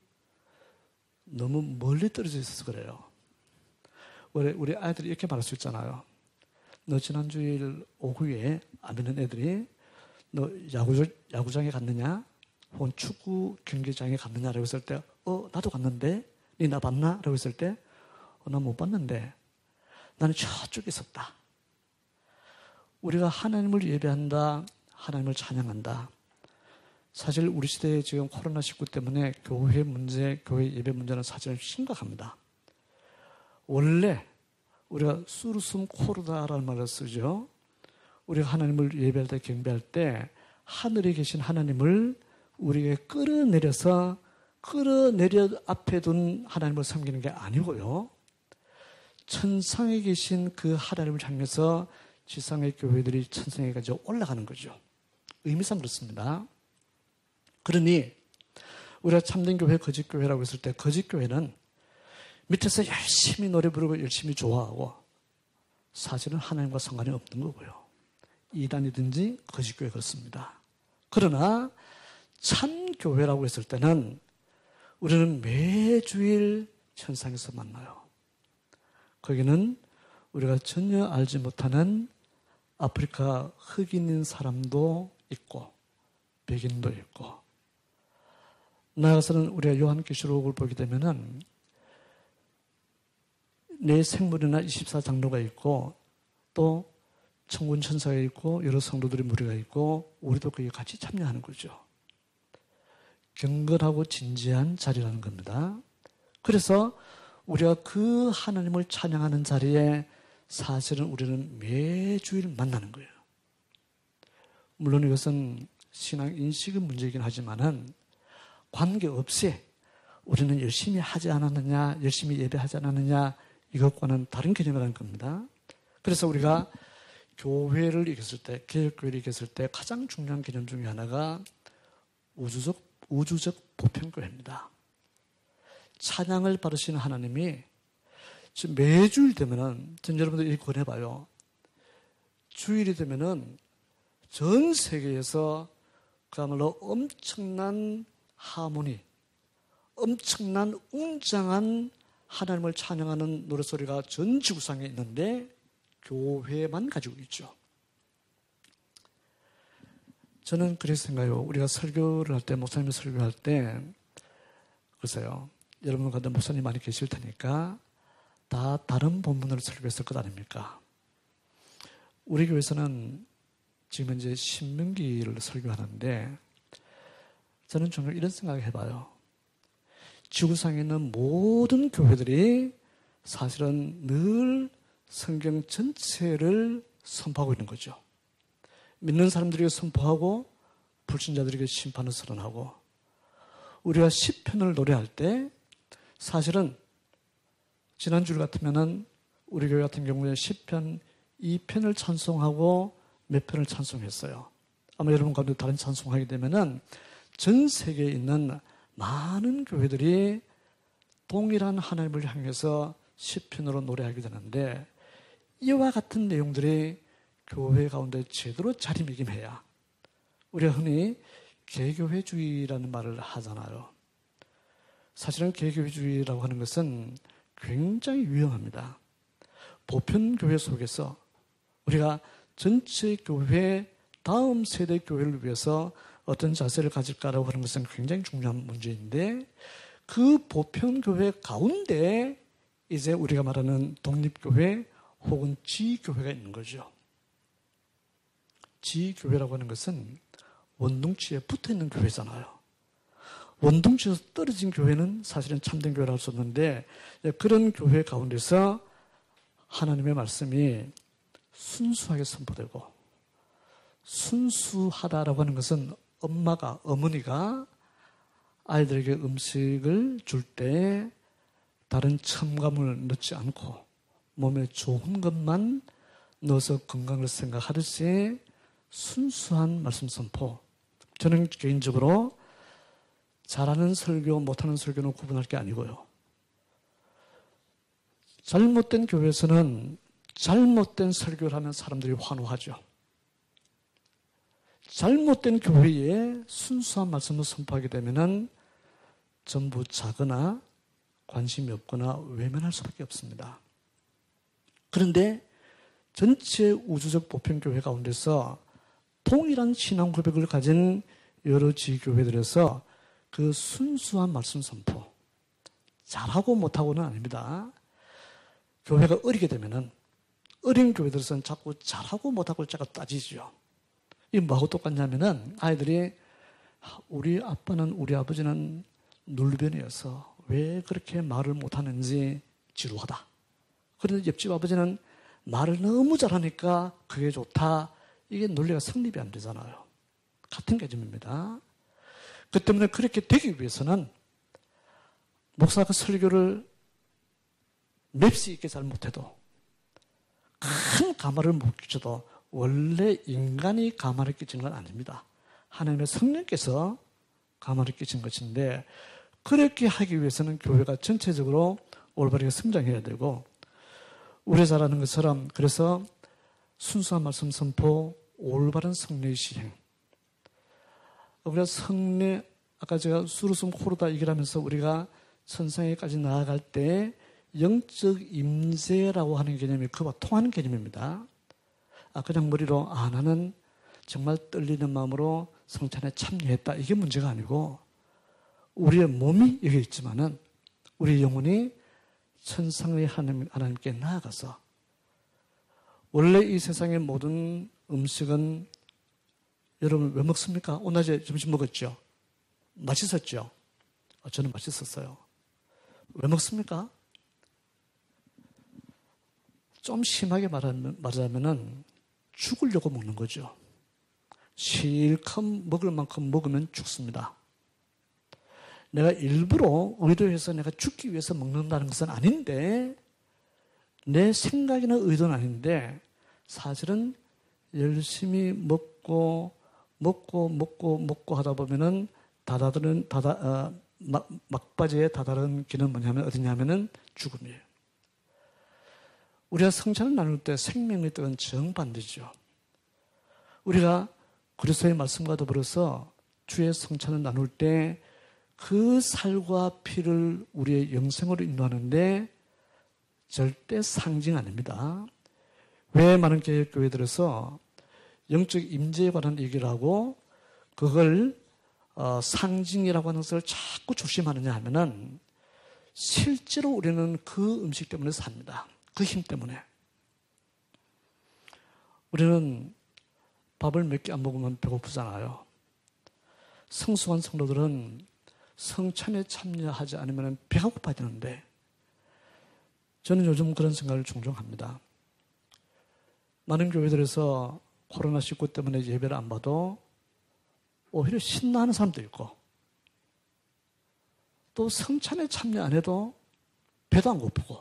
너무 멀리 떨어져 있어서 그래요. 우리, 우리 아이들이 이렇게 말할 수 있잖아요. 너 지난 주일 오후에 안 믿는 애들이 너 야구, 야구장에 갔느냐? 혹은 축구 경기장에 갔느냐? 라고 했을 때 어 나도 갔는데 니 나 봤나? 라고 했을 때 어, 나 못 봤는데 나는 저쪽에 있었다. 우리가 하나님을 예배한다. 하나님을 찬양한다. 사실 우리 시대에 지금 코로나십구 때문에 교회 문제, 교회 예배 문제는 사실은 심각합니다. 원래 우리가 수르숨 코르다라는 말을 쓰죠. 우리가 하나님을 예배할 때, 경배할 때 하늘에 계신 하나님을 우리에게 끌어내려서 끌어내려 앞에 둔 하나님을 섬기는 게 아니고요. 천상에 계신 그 하나님을 향해서 지상의 교회들이 천상에까지 올라가는 거죠. 의미상 그렇습니다. 그러니 우리가 참된 교회, 거짓 교회라고 했을 때 거짓 교회는 밑에서 열심히 노래 부르고 열심히 좋아하고 사실은 하나님과 상관이 없는 거고요. 이단이든지 거짓 교회 그렇습니다. 그러나 참 교회라고 했을 때는 우리는 매주일 현상에서 만나요. 거기는 우리가 전혀 알지 못하는 아프리카 흑인인 사람도 있고 백인도 있고, 나아가서는 우리가 요한계시록을 보게 되면은 내 생물이나 이십사 장로가 있고 또 천군 천사가 있고 여러 성도들의 무리가 있고 우리도 거기에 같이 참여하는 거죠. 경건하고 진지한 자리라는 겁니다. 그래서 우리가 그 하나님을 찬양하는 자리에 사실은 우리는 매주일 만나는 거예요. 물론 이것은 신앙 인식의 문제이긴 하지만은 관계없이 우리는 열심히 하지 않았느냐, 열심히 예배하지 않았느냐, 이것과는 다른 개념이라는 겁니다. 그래서 우리가 교회를 이겼을 때, 개혁교회를 이겼을 때 가장 중요한 개념 중에 하나가 우주적, 우주적 보편교회입니다. 찬양을 받으시는 하나님이 지금 매주일 되면은, 전 여러분들 이거 권해봐요. 주일이 되면은 전 세계에서 그야말로 엄청난 하모니, 엄청난 웅장한 하나님을 찬양하는 노래소리가 전 지구상에 있는데 교회만 가지고 있죠. 저는 그래서 생각해요. 우리가 설교를 할 때, 목사님이 설교할 때, 글쎄요, 여러분 가운데 목사님 많이 계실 테니까 다 다른 본문으로 설교했을 것 아닙니까? 우리 교회에서는 지금 이제 신명기를 설교하는데 저는 종종 이런 생각을 해봐요. 지구상에 있는 모든 교회들이 사실은 늘 성경 전체를 선포하고 있는 거죠. 믿는 사람들에게 선포하고 불신자들에게 심판을 선언하고, 우리가 시편을 노래할 때 사실은 지난주 같으면은 우리 교회 같은 경우에 시편 이 편을 찬송하고 몇 편을 찬송했어요. 아마 여러분 가운데 다른 찬송하게 되면은 전 세계에 있는 많은 교회들이 동일한 하나님을 향해서 시편으로 노래하게 되는데, 이와 같은 내용들이 교회 가운데 제대로 자리매김해야 우리가 흔히 개교회주의라는 말을 하잖아요. 사실은 개교회주의라고 하는 것은 굉장히 위험합니다. 보편교회 속에서 우리가 전체 교회, 다음 세대 교회를 위해서 어떤 자세를 가질까라고 하는 것은 굉장히 중요한 문제인데, 그 보편교회 가운데 이제 우리가 말하는 독립교회 혹은 지교회가 있는 거죠. 지교회라고 하는 것은 원둥치에 붙어있는 교회잖아요. 원둥치에서 떨어진 교회는 사실은 참된 교회라 할 수 없는데, 그런 교회 가운데서 하나님의 말씀이 순수하게 선포되고, 순수하다라고 하는 것은 엄마가, 어머니가 아이들에게 음식을 줄 때 다른 첨가물을 넣지 않고 몸에 좋은 것만 넣어서 건강을 생각하듯이 순수한 말씀 선포. 저는 개인적으로 잘하는 설교, 못하는 설교는 구분할 게 아니고요. 잘못된 교회에서는 잘못된 설교를 하면 사람들이 환호하죠. 잘못된 교회에 순수한 말씀을 선포하게 되면은 전부 작거나 관심이 없거나 외면할 수밖에 없습니다. 그런데 전체 우주적 보편교회 가운데서 동일한 신앙 고백을 가진 여러 지교회들에서 그 순수한 말씀 선포, 잘하고 못하고는 아닙니다. 교회가 어리게 되면은 어린 교회들에서는 자꾸 잘하고 못하고 자꾸 따지죠. 이게 뭐하고 똑같냐면은 아이들이 우리 아빠는, 우리 아버지는 눌변이어서 왜 그렇게 말을 못하는지 지루하다. 그런데 옆집 아버지는 말을 너무 잘하니까 그게 좋다. 이게 논리가 성립이 안 되잖아요. 같은 개념입니다. 그 때문에 그렇게 되기 위해서는 목사가 설교를 맵시 있게 잘 못해도, 큰 가마를 못 끼쳐도 원래 인간이 가마를 끼친 건 아닙니다. 하나님의 성령께서 가마를 끼친 것인데, 그렇게 하기 위해서는 교회가 전체적으로 올바르게 성장해야 되고, 우리 잘 아는 것처럼 그래서 순수한 말씀 선포, 올바른 성례의 시행, 우리가 성례, 아까 제가 수르숨 코르다 얘기를 하면서 우리가 천상에까지 나아갈 때 영적 임재라고 하는 개념이 그와 통하는 개념입니다. 아, 그냥 머리로, 아, 나는 정말 떨리는 마음으로 성찬에 참여했다. 이게 문제가 아니고, 우리의 몸이 여기 있지만은, 우리 영혼이 천상의 하나님, 하나님께 나아가서, 원래 이 세상의 모든 음식은 여러분 왜 먹습니까? 오늘 낮에 점심 먹었죠? 맛있었죠? 저는 맛있었어요. 왜 먹습니까? 좀 심하게 말하면, 말하자면은 죽으려고 먹는 거죠. 실컷 먹을 만큼 먹으면 죽습니다. 내가 일부러 의도해서 내가 죽기 위해서 먹는다는 것은 아닌데, 내 생각이나 의도는 아닌데, 사실은 열심히 먹고, 먹고, 먹고, 먹고 하다 보면은, 다다른, 다다, 어, 막, 막바지에 다다른 길은 뭐냐면, 어디냐면은 죽음이에요. 우리가 성찬을 나눌 때 생명의 뜻은 정반대죠. 우리가 그리스도의 말씀과 더불어서 주의 성찬을 나눌 때 그 살과 피를 우리의 영생으로 인도하는데 절대 상징 아닙니다. 왜 많은 교회들에서 영적 임재에 관한 얘기를 하고 그걸 어, 상징이라고 하는 것을 자꾸 조심하느냐 하면은 실제로 우리는 그 음식 때문에 삽니다. 그 힘 때문에. 우리는 밥을 몇 개 안 먹으면 배고프잖아요. 성숙한 성도들은 성찬에 참여하지 않으면 배가 고파야 되는데 저는 요즘 그런 생각을 종종 합니다. 많은 교회들에서 코로나십구 때문에 예배를 안 봐도 오히려 신나는 사람도 있고 또 성찬에 참여 안 해도 배도 안 고프고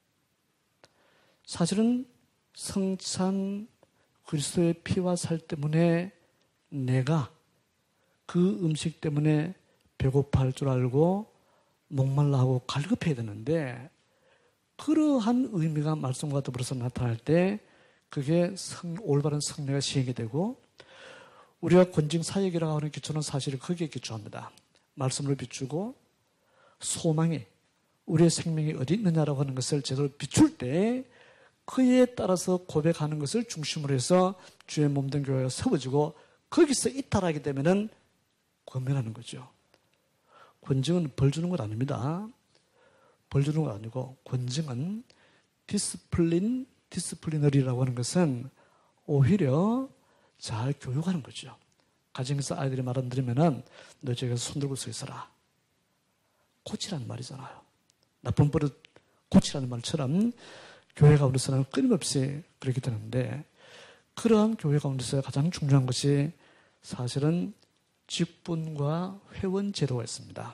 사실은 성찬 그리스도의 피와 살 때문에 내가 그 음식 때문에 배고파할 줄 알고 목말라 하고 갈급해야 되는데 그러한 의미가 말씀과 더불어서 나타날 때 그게 성, 올바른 성례가 시행이 되고 우리가 권징 사역이라고 하는 기초는 사실 거기에 기초합니다. 말씀을 비추고 소망이 우리의 생명이 어디 있느냐라고 하는 것을 제대로 비출 때 그에 따라서 고백하는 것을 중심으로 해서 주의 몸된 교회가 세워지고 거기서 이탈하게 되면은 권면하는 거죠. 권징은 벌 주는 건 아닙니다. 벌 주는 건 아니고 권징은 디스플린, 디스플리너리라고 하는 것은 오히려 잘 교육하는 거죠. 가정에서 아이들이 말 안 들으면은 너 저기서 손 들고 서 있어라. 고치라는 말이잖아요. 나쁜 버릇 고치라는 말처럼 교회 가운데서는 끊임없이 그렇게 되는데 그러한 교회 가운데서 가장 중요한 것이 사실은 직분과 회원 제도가 있습니다.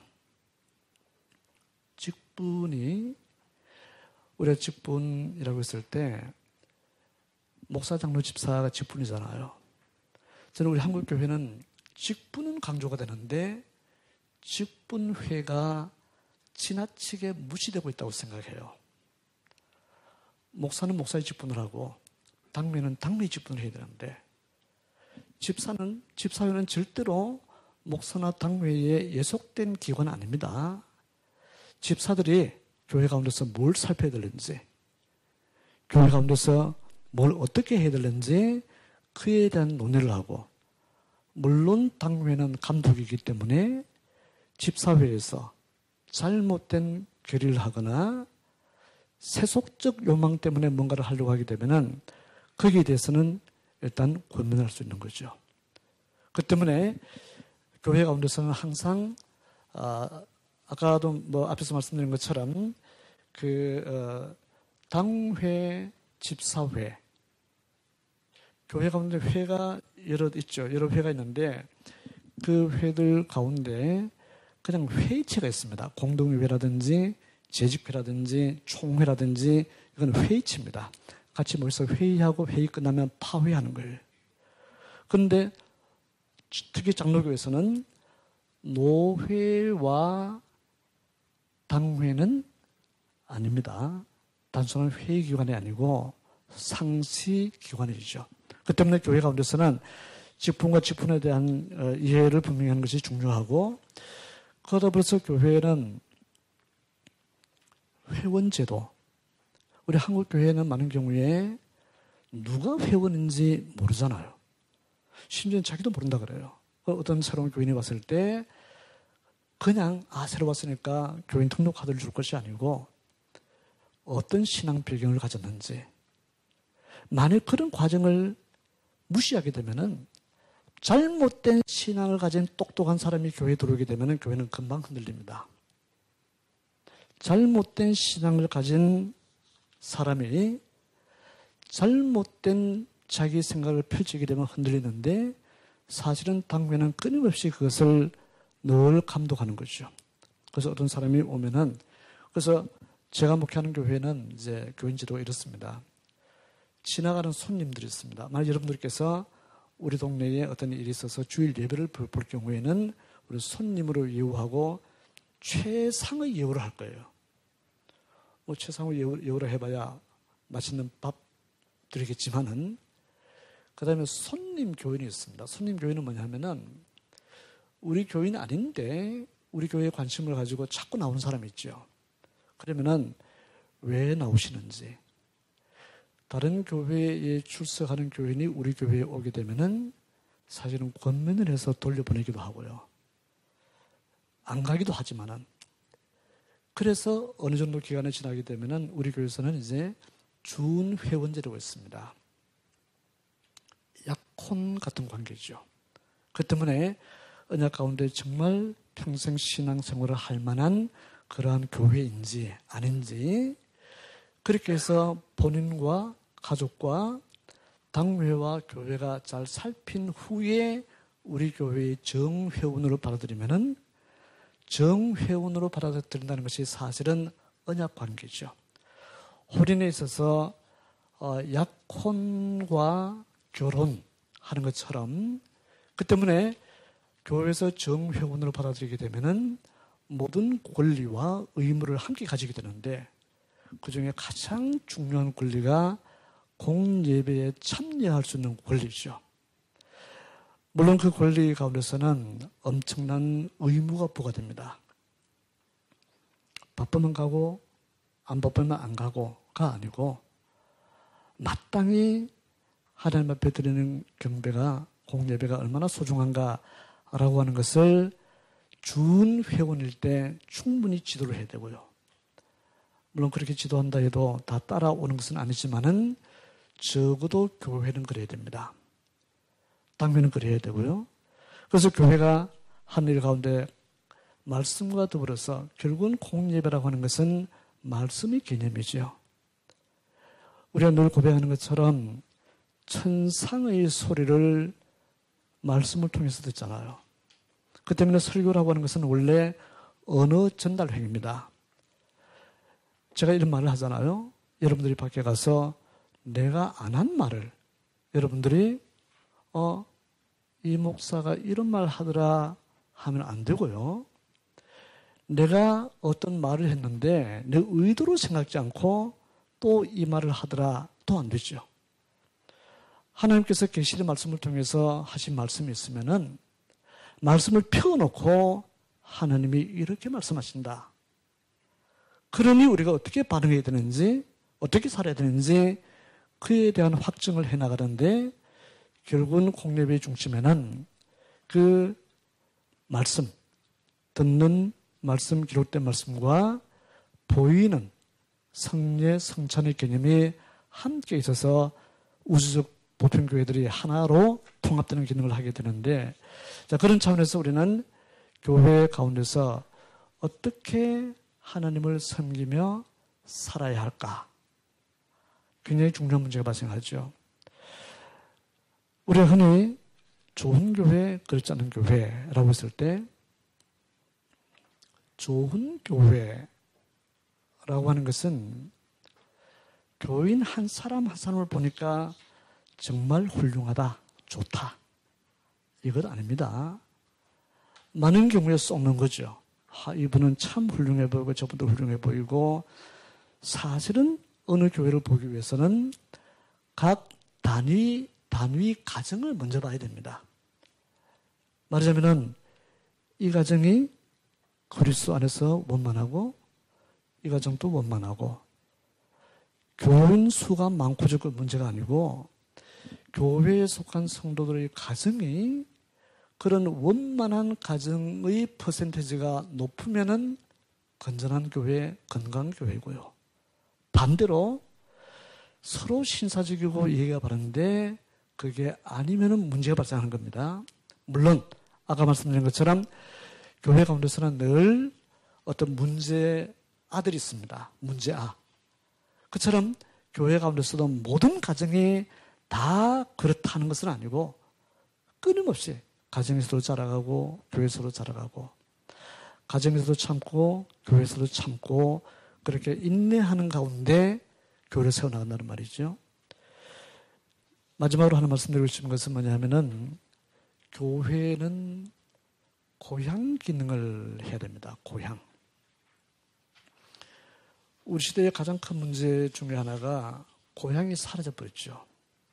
직분이 우리가 직분이라고 했을 때 목사, 장로, 집사가 직분이잖아요. 저는 우리 한국교회는 직분은 강조가 되는데 직분회가 지나치게 무시되고 있다고 생각해요. 목사는 목사의 직분을 하고 당회는 당회의 직분을 해야 되는데 집사는, 집사회는 절대로 목사나 당회에 예속된 기관은 아닙니다. 집사들이 교회 가운데서 뭘 살펴야 되는지, 교회 가운데서 뭘 어떻게 해야 되는지 그에 대한 논의를 하고, 물론 당회는 감독이기 때문에 집사회에서 잘못된 결의를 하거나 세속적 요망 때문에 뭔가를 하려고 하게 되면은 거기에 대해서는 일단 권면할 수 있는 거죠. 그 때문에 교회 가운데서는 항상 아, 아까도 뭐 앞에서 말씀드린 것처럼 그 어, 당회, 집사회, 교회 가운데 회가 여러 있죠. 여러 회가 있는데 그 회들 가운데 그냥 회의체가 있습니다. 공동회라든지 재직회라든지 총회라든지 이건 회의체입니다. 같이 모여서 회의하고 회의 끝나면 파회하는 거예요. 그런데 특히 장로교에서는 노회와 당회는 아닙니다. 단순한 회의기관이 아니고 상시기관이죠. 그 때문에 교회 가운데서는 직분과 직분에 대한 이해를 분명히 하는 것이 중요하고, 그러다 벌써 교회는 회원제도, 우리 한국 교회는 많은 경우에 누가 회원인지 모르잖아요. 심지어 자기도 모른다 그래요. 어떤 새로운 교인이 왔을 때 그냥 아 새로 왔으니까 교인 등록 카드를 줄 것이 아니고 어떤 신앙 배경을 가졌는지, 만약 그런 과정을 무시하게 되면은 잘못된 신앙을 가진 똑똑한 사람이 교회에 들어오게 되면은 교회는 금방 흔들립니다. 잘못된 신앙을 가진 사람이 잘못된 자기 생각을 펼치게 되면 흔들리는데, 사실은 당회는 끊임없이 그것을 늘 감독하는 거죠. 그래서 어떤 사람이 오면은, 그래서 제가 목회하는 교회는 이제 교인 지도가 이렇습니다. 지나가는 손님들이 있습니다. 만약 여러분들께서 우리 동네에 어떤 일이 있어서 주일 예배를 볼 경우에는 우리 손님으로 예우하고 최상의 예우를 할 거예요. 뭐 최상의 예우, 예우를 해봐야 맛있는 밥 드리겠지만은, 그 다음에 손님 교인이 있습니다. 손님 교인은 뭐냐 하면은, 우리 교인 아닌데 우리 교회에 관심을 가지고 자꾸 나오는 사람이 있죠. 그러면은 왜 나오시는지, 다른 교회에 출석하는 교인이 우리 교회에 오게 되면은 사실은 권면을 해서 돌려보내기도 하고요. 안 가기도 하지만은, 그래서 어느 정도 기간이 지나게 되면은 우리 교회에서는 이제 준회원제라고 있습니다. 약혼 같은 관계죠. 그 때문에 언약 가운데 정말 평생 신앙생활을 할 만한 그러한 교회인지 아닌지, 그렇게 해서 본인과 가족과 당회와 교회가 잘 살핀 후에 우리 교회의 정회원으로 받아들이면은, 정회원으로 받아들인다는 것이 사실은 언약 관계죠. 혼인에 있어서 어, 약혼과 결혼하는 것처럼, 그 때문에 교회에서 정회원으로 받아들이게 되면은 모든 권리와 의무를 함께 가지게 되는데, 그 중에 가장 중요한 권리가 공예배에 참여할 수 있는 권리죠. 물론 그 권리 가운데서는 엄청난 의무가 부과됩니다. 바쁘면 가고 안 바쁘면 안 가고가 아니고, 마땅히 하나님 앞에 드리는 경배가, 공예배가 얼마나 소중한가라고 하는 것을 준회원일 때 충분히 지도를 해야 되고요. 물론 그렇게 지도한다 해도 다 따라오는 것은 아니지만은 적어도 교회는 그래야 됩니다. 당회는 그래야 되고요. 그래서 교회가 하는 일 가운데 말씀과 더불어서, 결국은 공예배라고 하는 것은 말씀의 개념이죠. 우리가 늘 고백하는 것처럼 천상의 소리를 말씀을 통해서 듣잖아요. 그 때문에 설교라고 하는 것은 원래 언어 전달 행위입니다. 제가 이런 말을 하잖아요. 여러분들이 밖에 가서 내가 안 한 말을 여러분들이 어, 이 목사가 이런 말 하더라 하면 안 되고요. 내가 어떤 말을 했는데 내 의도로 생각지 않고 또 이 말을 하더라 또 안 되죠. 하나님께서 계시의 말씀을 통해서 하신 말씀이 있으면은 말씀을 펴놓고 하나님이 이렇게 말씀하신다. 그러니 우리가 어떻게 반응해야 되는지, 어떻게 살아야 되는지 그에 대한 확증을 해나가는데, 결국은 공예배의 중심에는 그 말씀, 듣는 말씀, 기록된 말씀과 보이는 성례, 성찬의 개념이 함께 있어서 우주적 보편교회들이 하나로 통합되는 기능을 하게 되는데, 자, 그런 차원에서 우리는 교회 가운데서 어떻게 하나님을 섬기며 살아야 할까? 굉장히 중요한 문제가 발생하죠. 우리가 흔히 좋은 교회, 그렇지 않은 교회라고 했을 때, 좋은 교회라고 하는 것은 교인 한 사람 한 사람을 보니까 정말 훌륭하다, 좋다, 이것 아닙니다. 많은 경우에 썩는 거죠. 아, 이분은 참 훌륭해 보이고 저분도 훌륭해 보이고, 사실은 어느 교회를 보기 위해서는 각 단위 단위 가정을 먼저 봐야 됩니다. 말하자면은 이 가정이 그리스도 안에서 원만하고 이 가정도 원만하고 교인 수가 많고 적고 문제가 아니고 교회에 속한 성도들의 가정이 그런 원만한 가정의 퍼센테이지가 높으면은 건전한 교회, 건강한 교회고요. 반대로 서로 신사적이고 얘기가 바른데 그게 아니면은 문제가 발생하는 겁니다. 물론 아까 말씀드린 것처럼 교회 가운데서는 늘 어떤 문제 아들이 있습니다. 문제아. 그처럼 교회 가운데서도 모든 가정이 다 그렇다는 것은 아니고 끊임없이 가정에서도 자라가고 교회에서도 자라가고 가정에서도 참고 교회에서도 참고 그렇게 인내하는 가운데 교회를 세워나간다는 말이죠. 마지막으로 하나 말씀드리고 싶은 것은 뭐냐면은 교회는 고향 기능을 해야 됩니다. 고향. 우리 시대의 가장 큰 문제 중에 하나가 고향이 사라져버렸죠.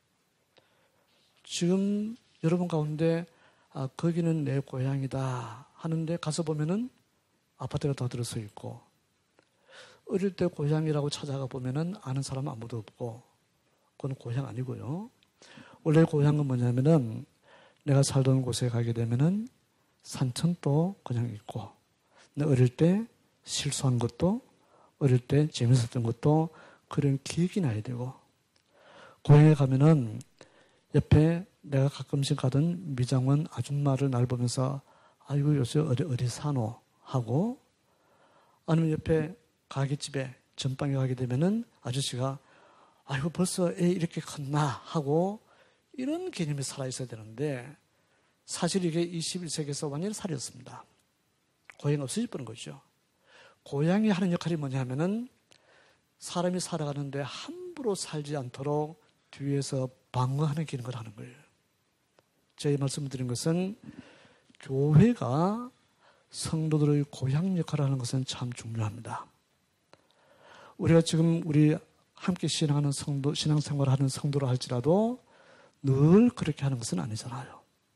지금 여러분 가운데 아, 거기는 내 고향이다 하는데 가서 보면은 아파트가 더 들어서 있고 어릴 때 고향이라고 찾아가 보면은 아는 사람 아무도 없고 그건 고향 아니고요. 원래 고향은 뭐냐면은 내가 살던 곳에 가게 되면은 산천도 그냥 있고 내 어릴 때 실수한 것도 어릴 때 재밌었던 것도 그런 기억이 나야 되고 고향에 가면은 옆에 내가 가끔씩 가던 미장원 아줌마를 날 보면서 아이고 요새 어디 어디 사노 하고 아니면 옆에 가게집에 전방에 가게 되면은 아저씨가 아이고 벌써 애 이렇게 컸나 하고 이런 개념이 살아있어야 되는데 사실 이게 이십일 세기에서 완전히 사라졌습니다. 고향이 없어져 버린 거죠. 고향이 하는 역할이 뭐냐면은 사람이 살아가는데 함부로 살지 않도록 뒤에서 방어하는 기능을 하는 거예요. 제가 이 말씀을 드린 것은 교회가 성도들의 고향 역할을 하는 것은 참 중요합니다. 우리가 지금 우리 함께 신앙하는 성도, 신앙생활을 하는 성도라 할지라도 늘 그렇게 하는 것은 아니잖아요.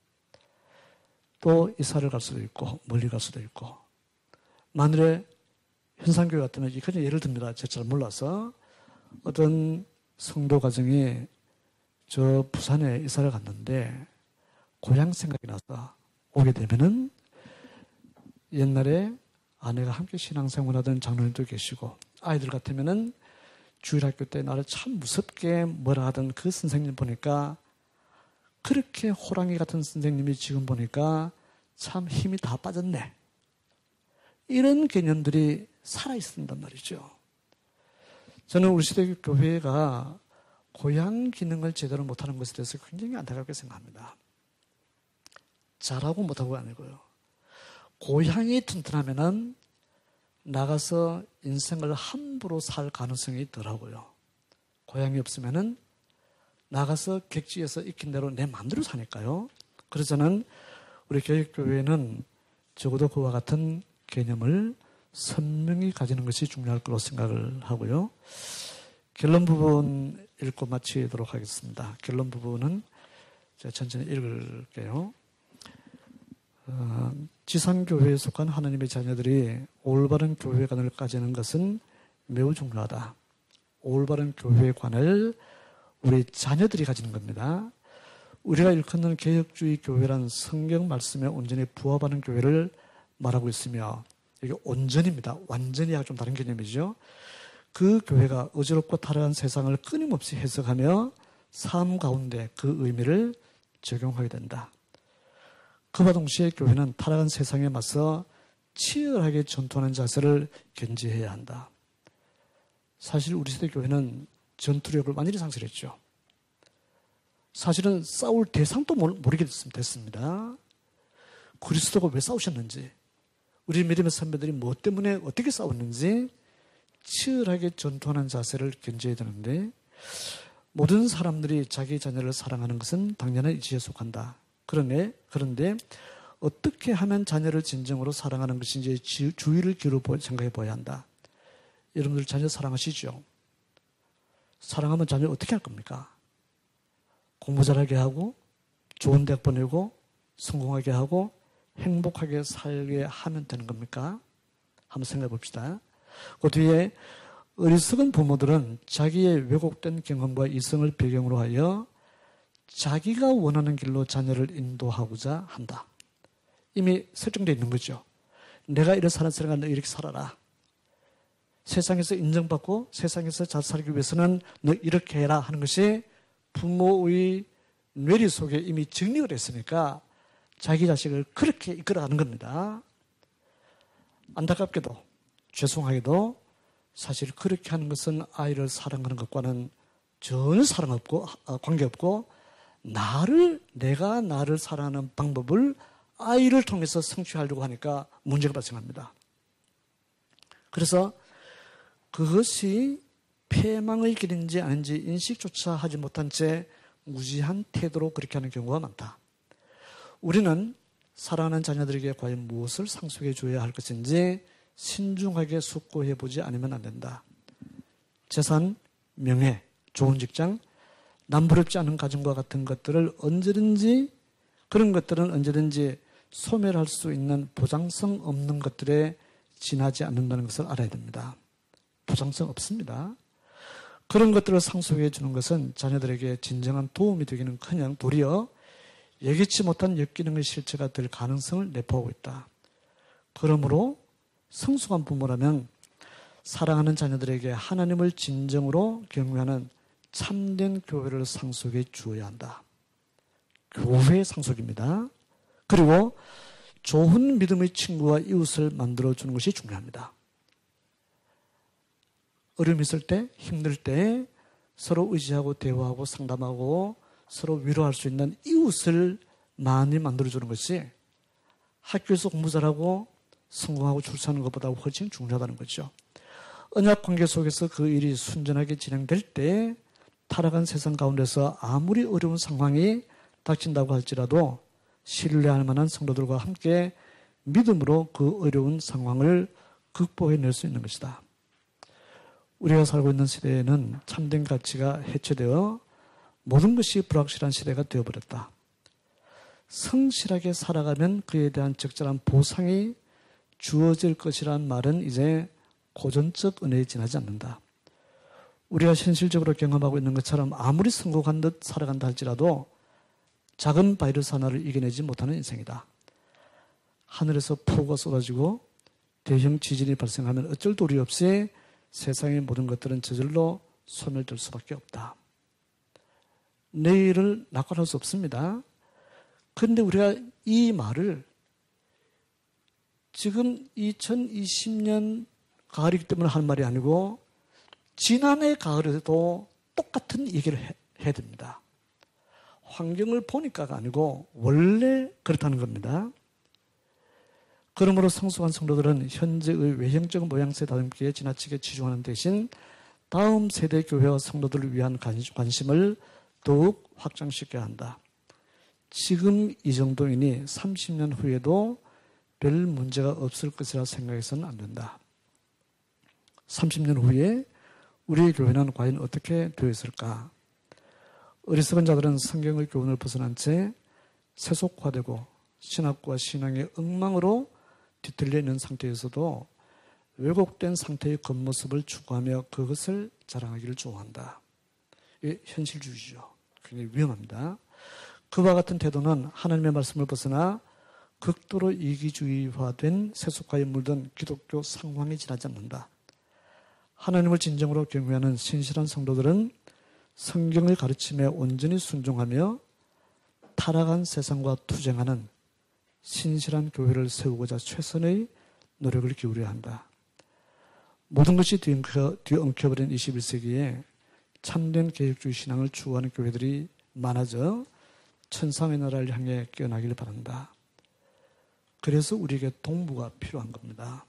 또 이사를 갈 수도 있고 멀리 갈 수도 있고 만일에 현상교회 같으면 그냥 예를 듭니다. 제가 잘 몰라서 어떤 성도 가정이 저 부산에 이사를 갔는데 고향 생각이 나서 오게 되면은 옛날에 아내가 함께 신앙생활하던 장로님도 계시고 아이들 같으면은 주일학교 때 나를 참 무섭게 뭐라 하던 그 선생님 보니까 그렇게 호랑이 같은 선생님이 지금 보니까 참 힘이 다 빠졌네. 이런 개념들이 살아있습니다 말이죠. 저는 우리 시대 교회가 고향 기능을 제대로 못하는 것에 대해서 굉장히 안타깝게 생각합니다. 잘하고 못하고가 아니고요. 고향이 튼튼하면은 나가서 인생을 함부로 살 가능성이 덜하고요. 고향이 없으면은 나가서 객지에서 익힌 대로 내 마음대로 사니까요. 그래서 저는 우리 교육교회는 적어도 그와 같은 개념을 선명히 가지는 것이 중요할 거로 생각을 하고요. 결론 부분 읽고 마치도록 하겠습니다. 결론 부분은 제가 천천히 읽을게요. 어, 지상교회에 속한 하나님의 자녀들이 올바른 교회관을 가지는 것은 매우 중요하다. 올바른 교회관을 우리 자녀들이 가지는 겁니다. 우리가 일컫는 개혁주의 교회란 성경 말씀에 온전히 부합하는 교회를 말하고 있으며 이게 온전입니다. 완전히하고 좀 다른 개념이죠. 그 교회가 어지럽고 타락한 세상을 끊임없이 해석하며 삶 가운데 그 의미를 적용하게 된다. 그와 동시에 교회는 타락한 세상에 맞서 치열하게 전투하는 자세를 견지해야 한다. 사실 우리 세대 교회는 전투력을 완전히 상실했죠. 사실은 싸울 대상도 모르게 됐습니다. 그리스도가 왜 싸우셨는지, 우리 믿음의 선배들이 무엇 때문에 어떻게 싸웠는지 치열하게 전투하는 자세를 견지해야 되는데 모든 사람들이 자기 자녀를 사랑하는 것은 당연한 이치에 속한다. 그러네, 그런데 어떻게 하면 자녀를 진정으로 사랑하는 것인지 주의를 기울여 생각해 보아야 한다. 여러분들 자녀 사랑하시죠? 사랑하면 자녀 어떻게 할 겁니까? 공부 잘하게 하고 좋은 대학 보내고 성공하게 하고 행복하게 살게 하면 되는 겁니까? 한번 생각해 봅시다. 그 뒤에 어리석은 부모들은 자기의 왜곡된 경험과 이성을 배경으로 하여 자기가 원하는 길로 자녀를 인도하고자 한다. 이미 설정되어 있는 거죠. 내가 이렇게 사는 사람아 너 이렇게 살아라. 세상에서 인정받고 세상에서 잘 살기 위해서는 너 이렇게 해라 하는 것이 부모의 뇌리 속에 이미 정리가 됐으니까 자기 자식을 그렇게 이끌어가는 겁니다. 안타깝게도 죄송하게도 사실 그렇게 하는 것은 아이를 사랑하는 것과는 전혀 사랑 없고 관계없고 나를 내가 나를 사랑하는 방법을 아이를 통해서 성취하려고 하니까 문제가 발생합니다. 그래서 그것이 패망의 길인지 아닌지 인식조차 하지 못한 채 무지한 태도로 그렇게 하는 경우가 많다. 우리는 사랑하는 자녀들에게 과연 무엇을 상속해 줘야 할 것인지 신중하게 숙고해 보지 않으면 안 된다. 재산, 명예, 좋은 직장, 남부럽지 않은 가정과 같은 것들을 언제든지 그런 것들은 언제든지 소멸할 수 있는 보장성 없는 것들에 지나지 않는다는 것을 알아야 됩니다. 보장성 없습니다. 그런 것들을 상속해 주는 것은 자녀들에게 진정한 도움이 되기는커녕 도리어 예기치 못한 역기능의 실체가 될 가능성을 내포하고 있다. 그러므로 성숙한 부모라면 사랑하는 자녀들에게 하나님을 진정으로 경외하는 참된 교회를 상속해 주어야 한다. 교회의 상속입니다. 그리고 좋은 믿음의 친구와 이웃을 만들어주는 것이 중요합니다. 어려움이 있을 때, 힘들 때 서로 의지하고 대화하고 상담하고 서로 위로할 수 있는 이웃을 많이 만들어주는 것이 학교에서 공부 잘하고 성공하고 출세하는 것보다 훨씬 중요하다는 거죠. 언약 관계 속에서 그 일이 순전하게 진행될 때 타락한 세상 가운데서 아무리 어려운 상황이 닥친다고 할지라도 신뢰할 만한 성도들과 함께 믿음으로 그 어려운 상황을 극복해낼 수 있는 것이다. 우리가 살고 있는 시대에는 참된 가치가 해체되어 모든 것이 불확실한 시대가 되어버렸다. 성실하게 살아가면 그에 대한 적절한 보상이 주어질 것이란 말은 이제 고전적 은혜에 지나지 않는다. 우리가 현실적으로 경험하고 있는 것처럼 아무리 성공한 듯 살아간다 할지라도 작은 바이러스 하나를 이겨내지 못하는 인생이다. 하늘에서 폭우가 쏟아지고 대형 지진이 발생하면 어쩔 도리 없이 세상의 모든 것들은 저절로 소멸될 수밖에 없다. 내일을 낙관할 수 없습니다. 그런데 우리가 이 말을 지금 이천이십 년 가을이기 때문에 하는 말이 아니고 지난해 가을에도 똑같은 얘기를 해, 해야 됩니다. 환경을 보니까가 아니고 원래 그렇다는 겁니다. 그러므로 성숙한 성도들은 현재의 외형적 모양새 다듬기에 지나치게 치중하는 대신 다음 세대 교회와 성도들을 위한 관심을 더욱 확장시켜야 한다. 지금 이 정도이니 삼십 년 후에도 별 문제가 없을 것이라 생각해서는 안 된다. 삼십 년 후에 우리의 교회는 과연 어떻게 되어 있을까? 어리석은 자들은 성경의 교훈을 벗어난 채 세속화되고 신학과 신앙의 엉망으로 뒤틀려 있는 상태에서도 왜곡된 상태의 겉모습을 추구하며 그것을 자랑하기를 좋아한다. 이게 현실주의죠. 굉장히 위험합니다. 그와 같은 태도는 하나님의 말씀을 벗어나 극도로 이기주의화된 세속화에 물든 기독교 상황에 지나지 않는다. 하나님을 진정으로 경외하는 신실한 성도들은 성경의 가르침에 온전히 순종하며 타락한 세상과 투쟁하는 신실한 교회를 세우고자 최선의 노력을 기울여야 한다. 모든 것이 뒤엉켜, 뒤엉켜버린 이십일 세기에 참된 개혁주의 신앙을 추구하는 교회들이 많아져 천상의 나라를 향해 깨어나기를 바란다. 그래서 우리에게 동무가 필요한 겁니다.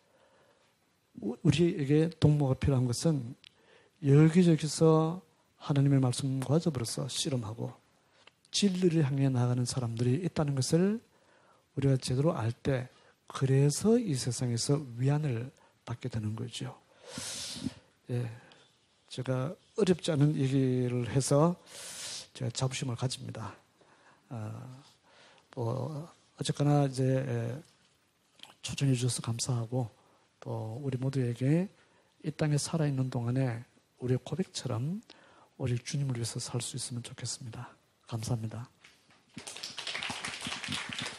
우리에게 동무가 필요한 것은 여기저기서 하나님의 말씀과 더불어서 씨름하고 진리를 향해 나아가는 사람들이 있다는 것을 우리가 제대로 알 때 그래서 이 세상에서 위안을 받게 되는 거죠. 예, 제가 어렵지 않은 얘기를 해서 제가 자부심을 가집니다. 어, 뭐 어쨌거나 이제 초청해 주셔서 감사하고 또 우리 모두에게 이 땅에 살아있는 동안에 우리의 고백처럼 오직 주님을 위해서 살 수 있으면 좋겠습니다. 감사합니다.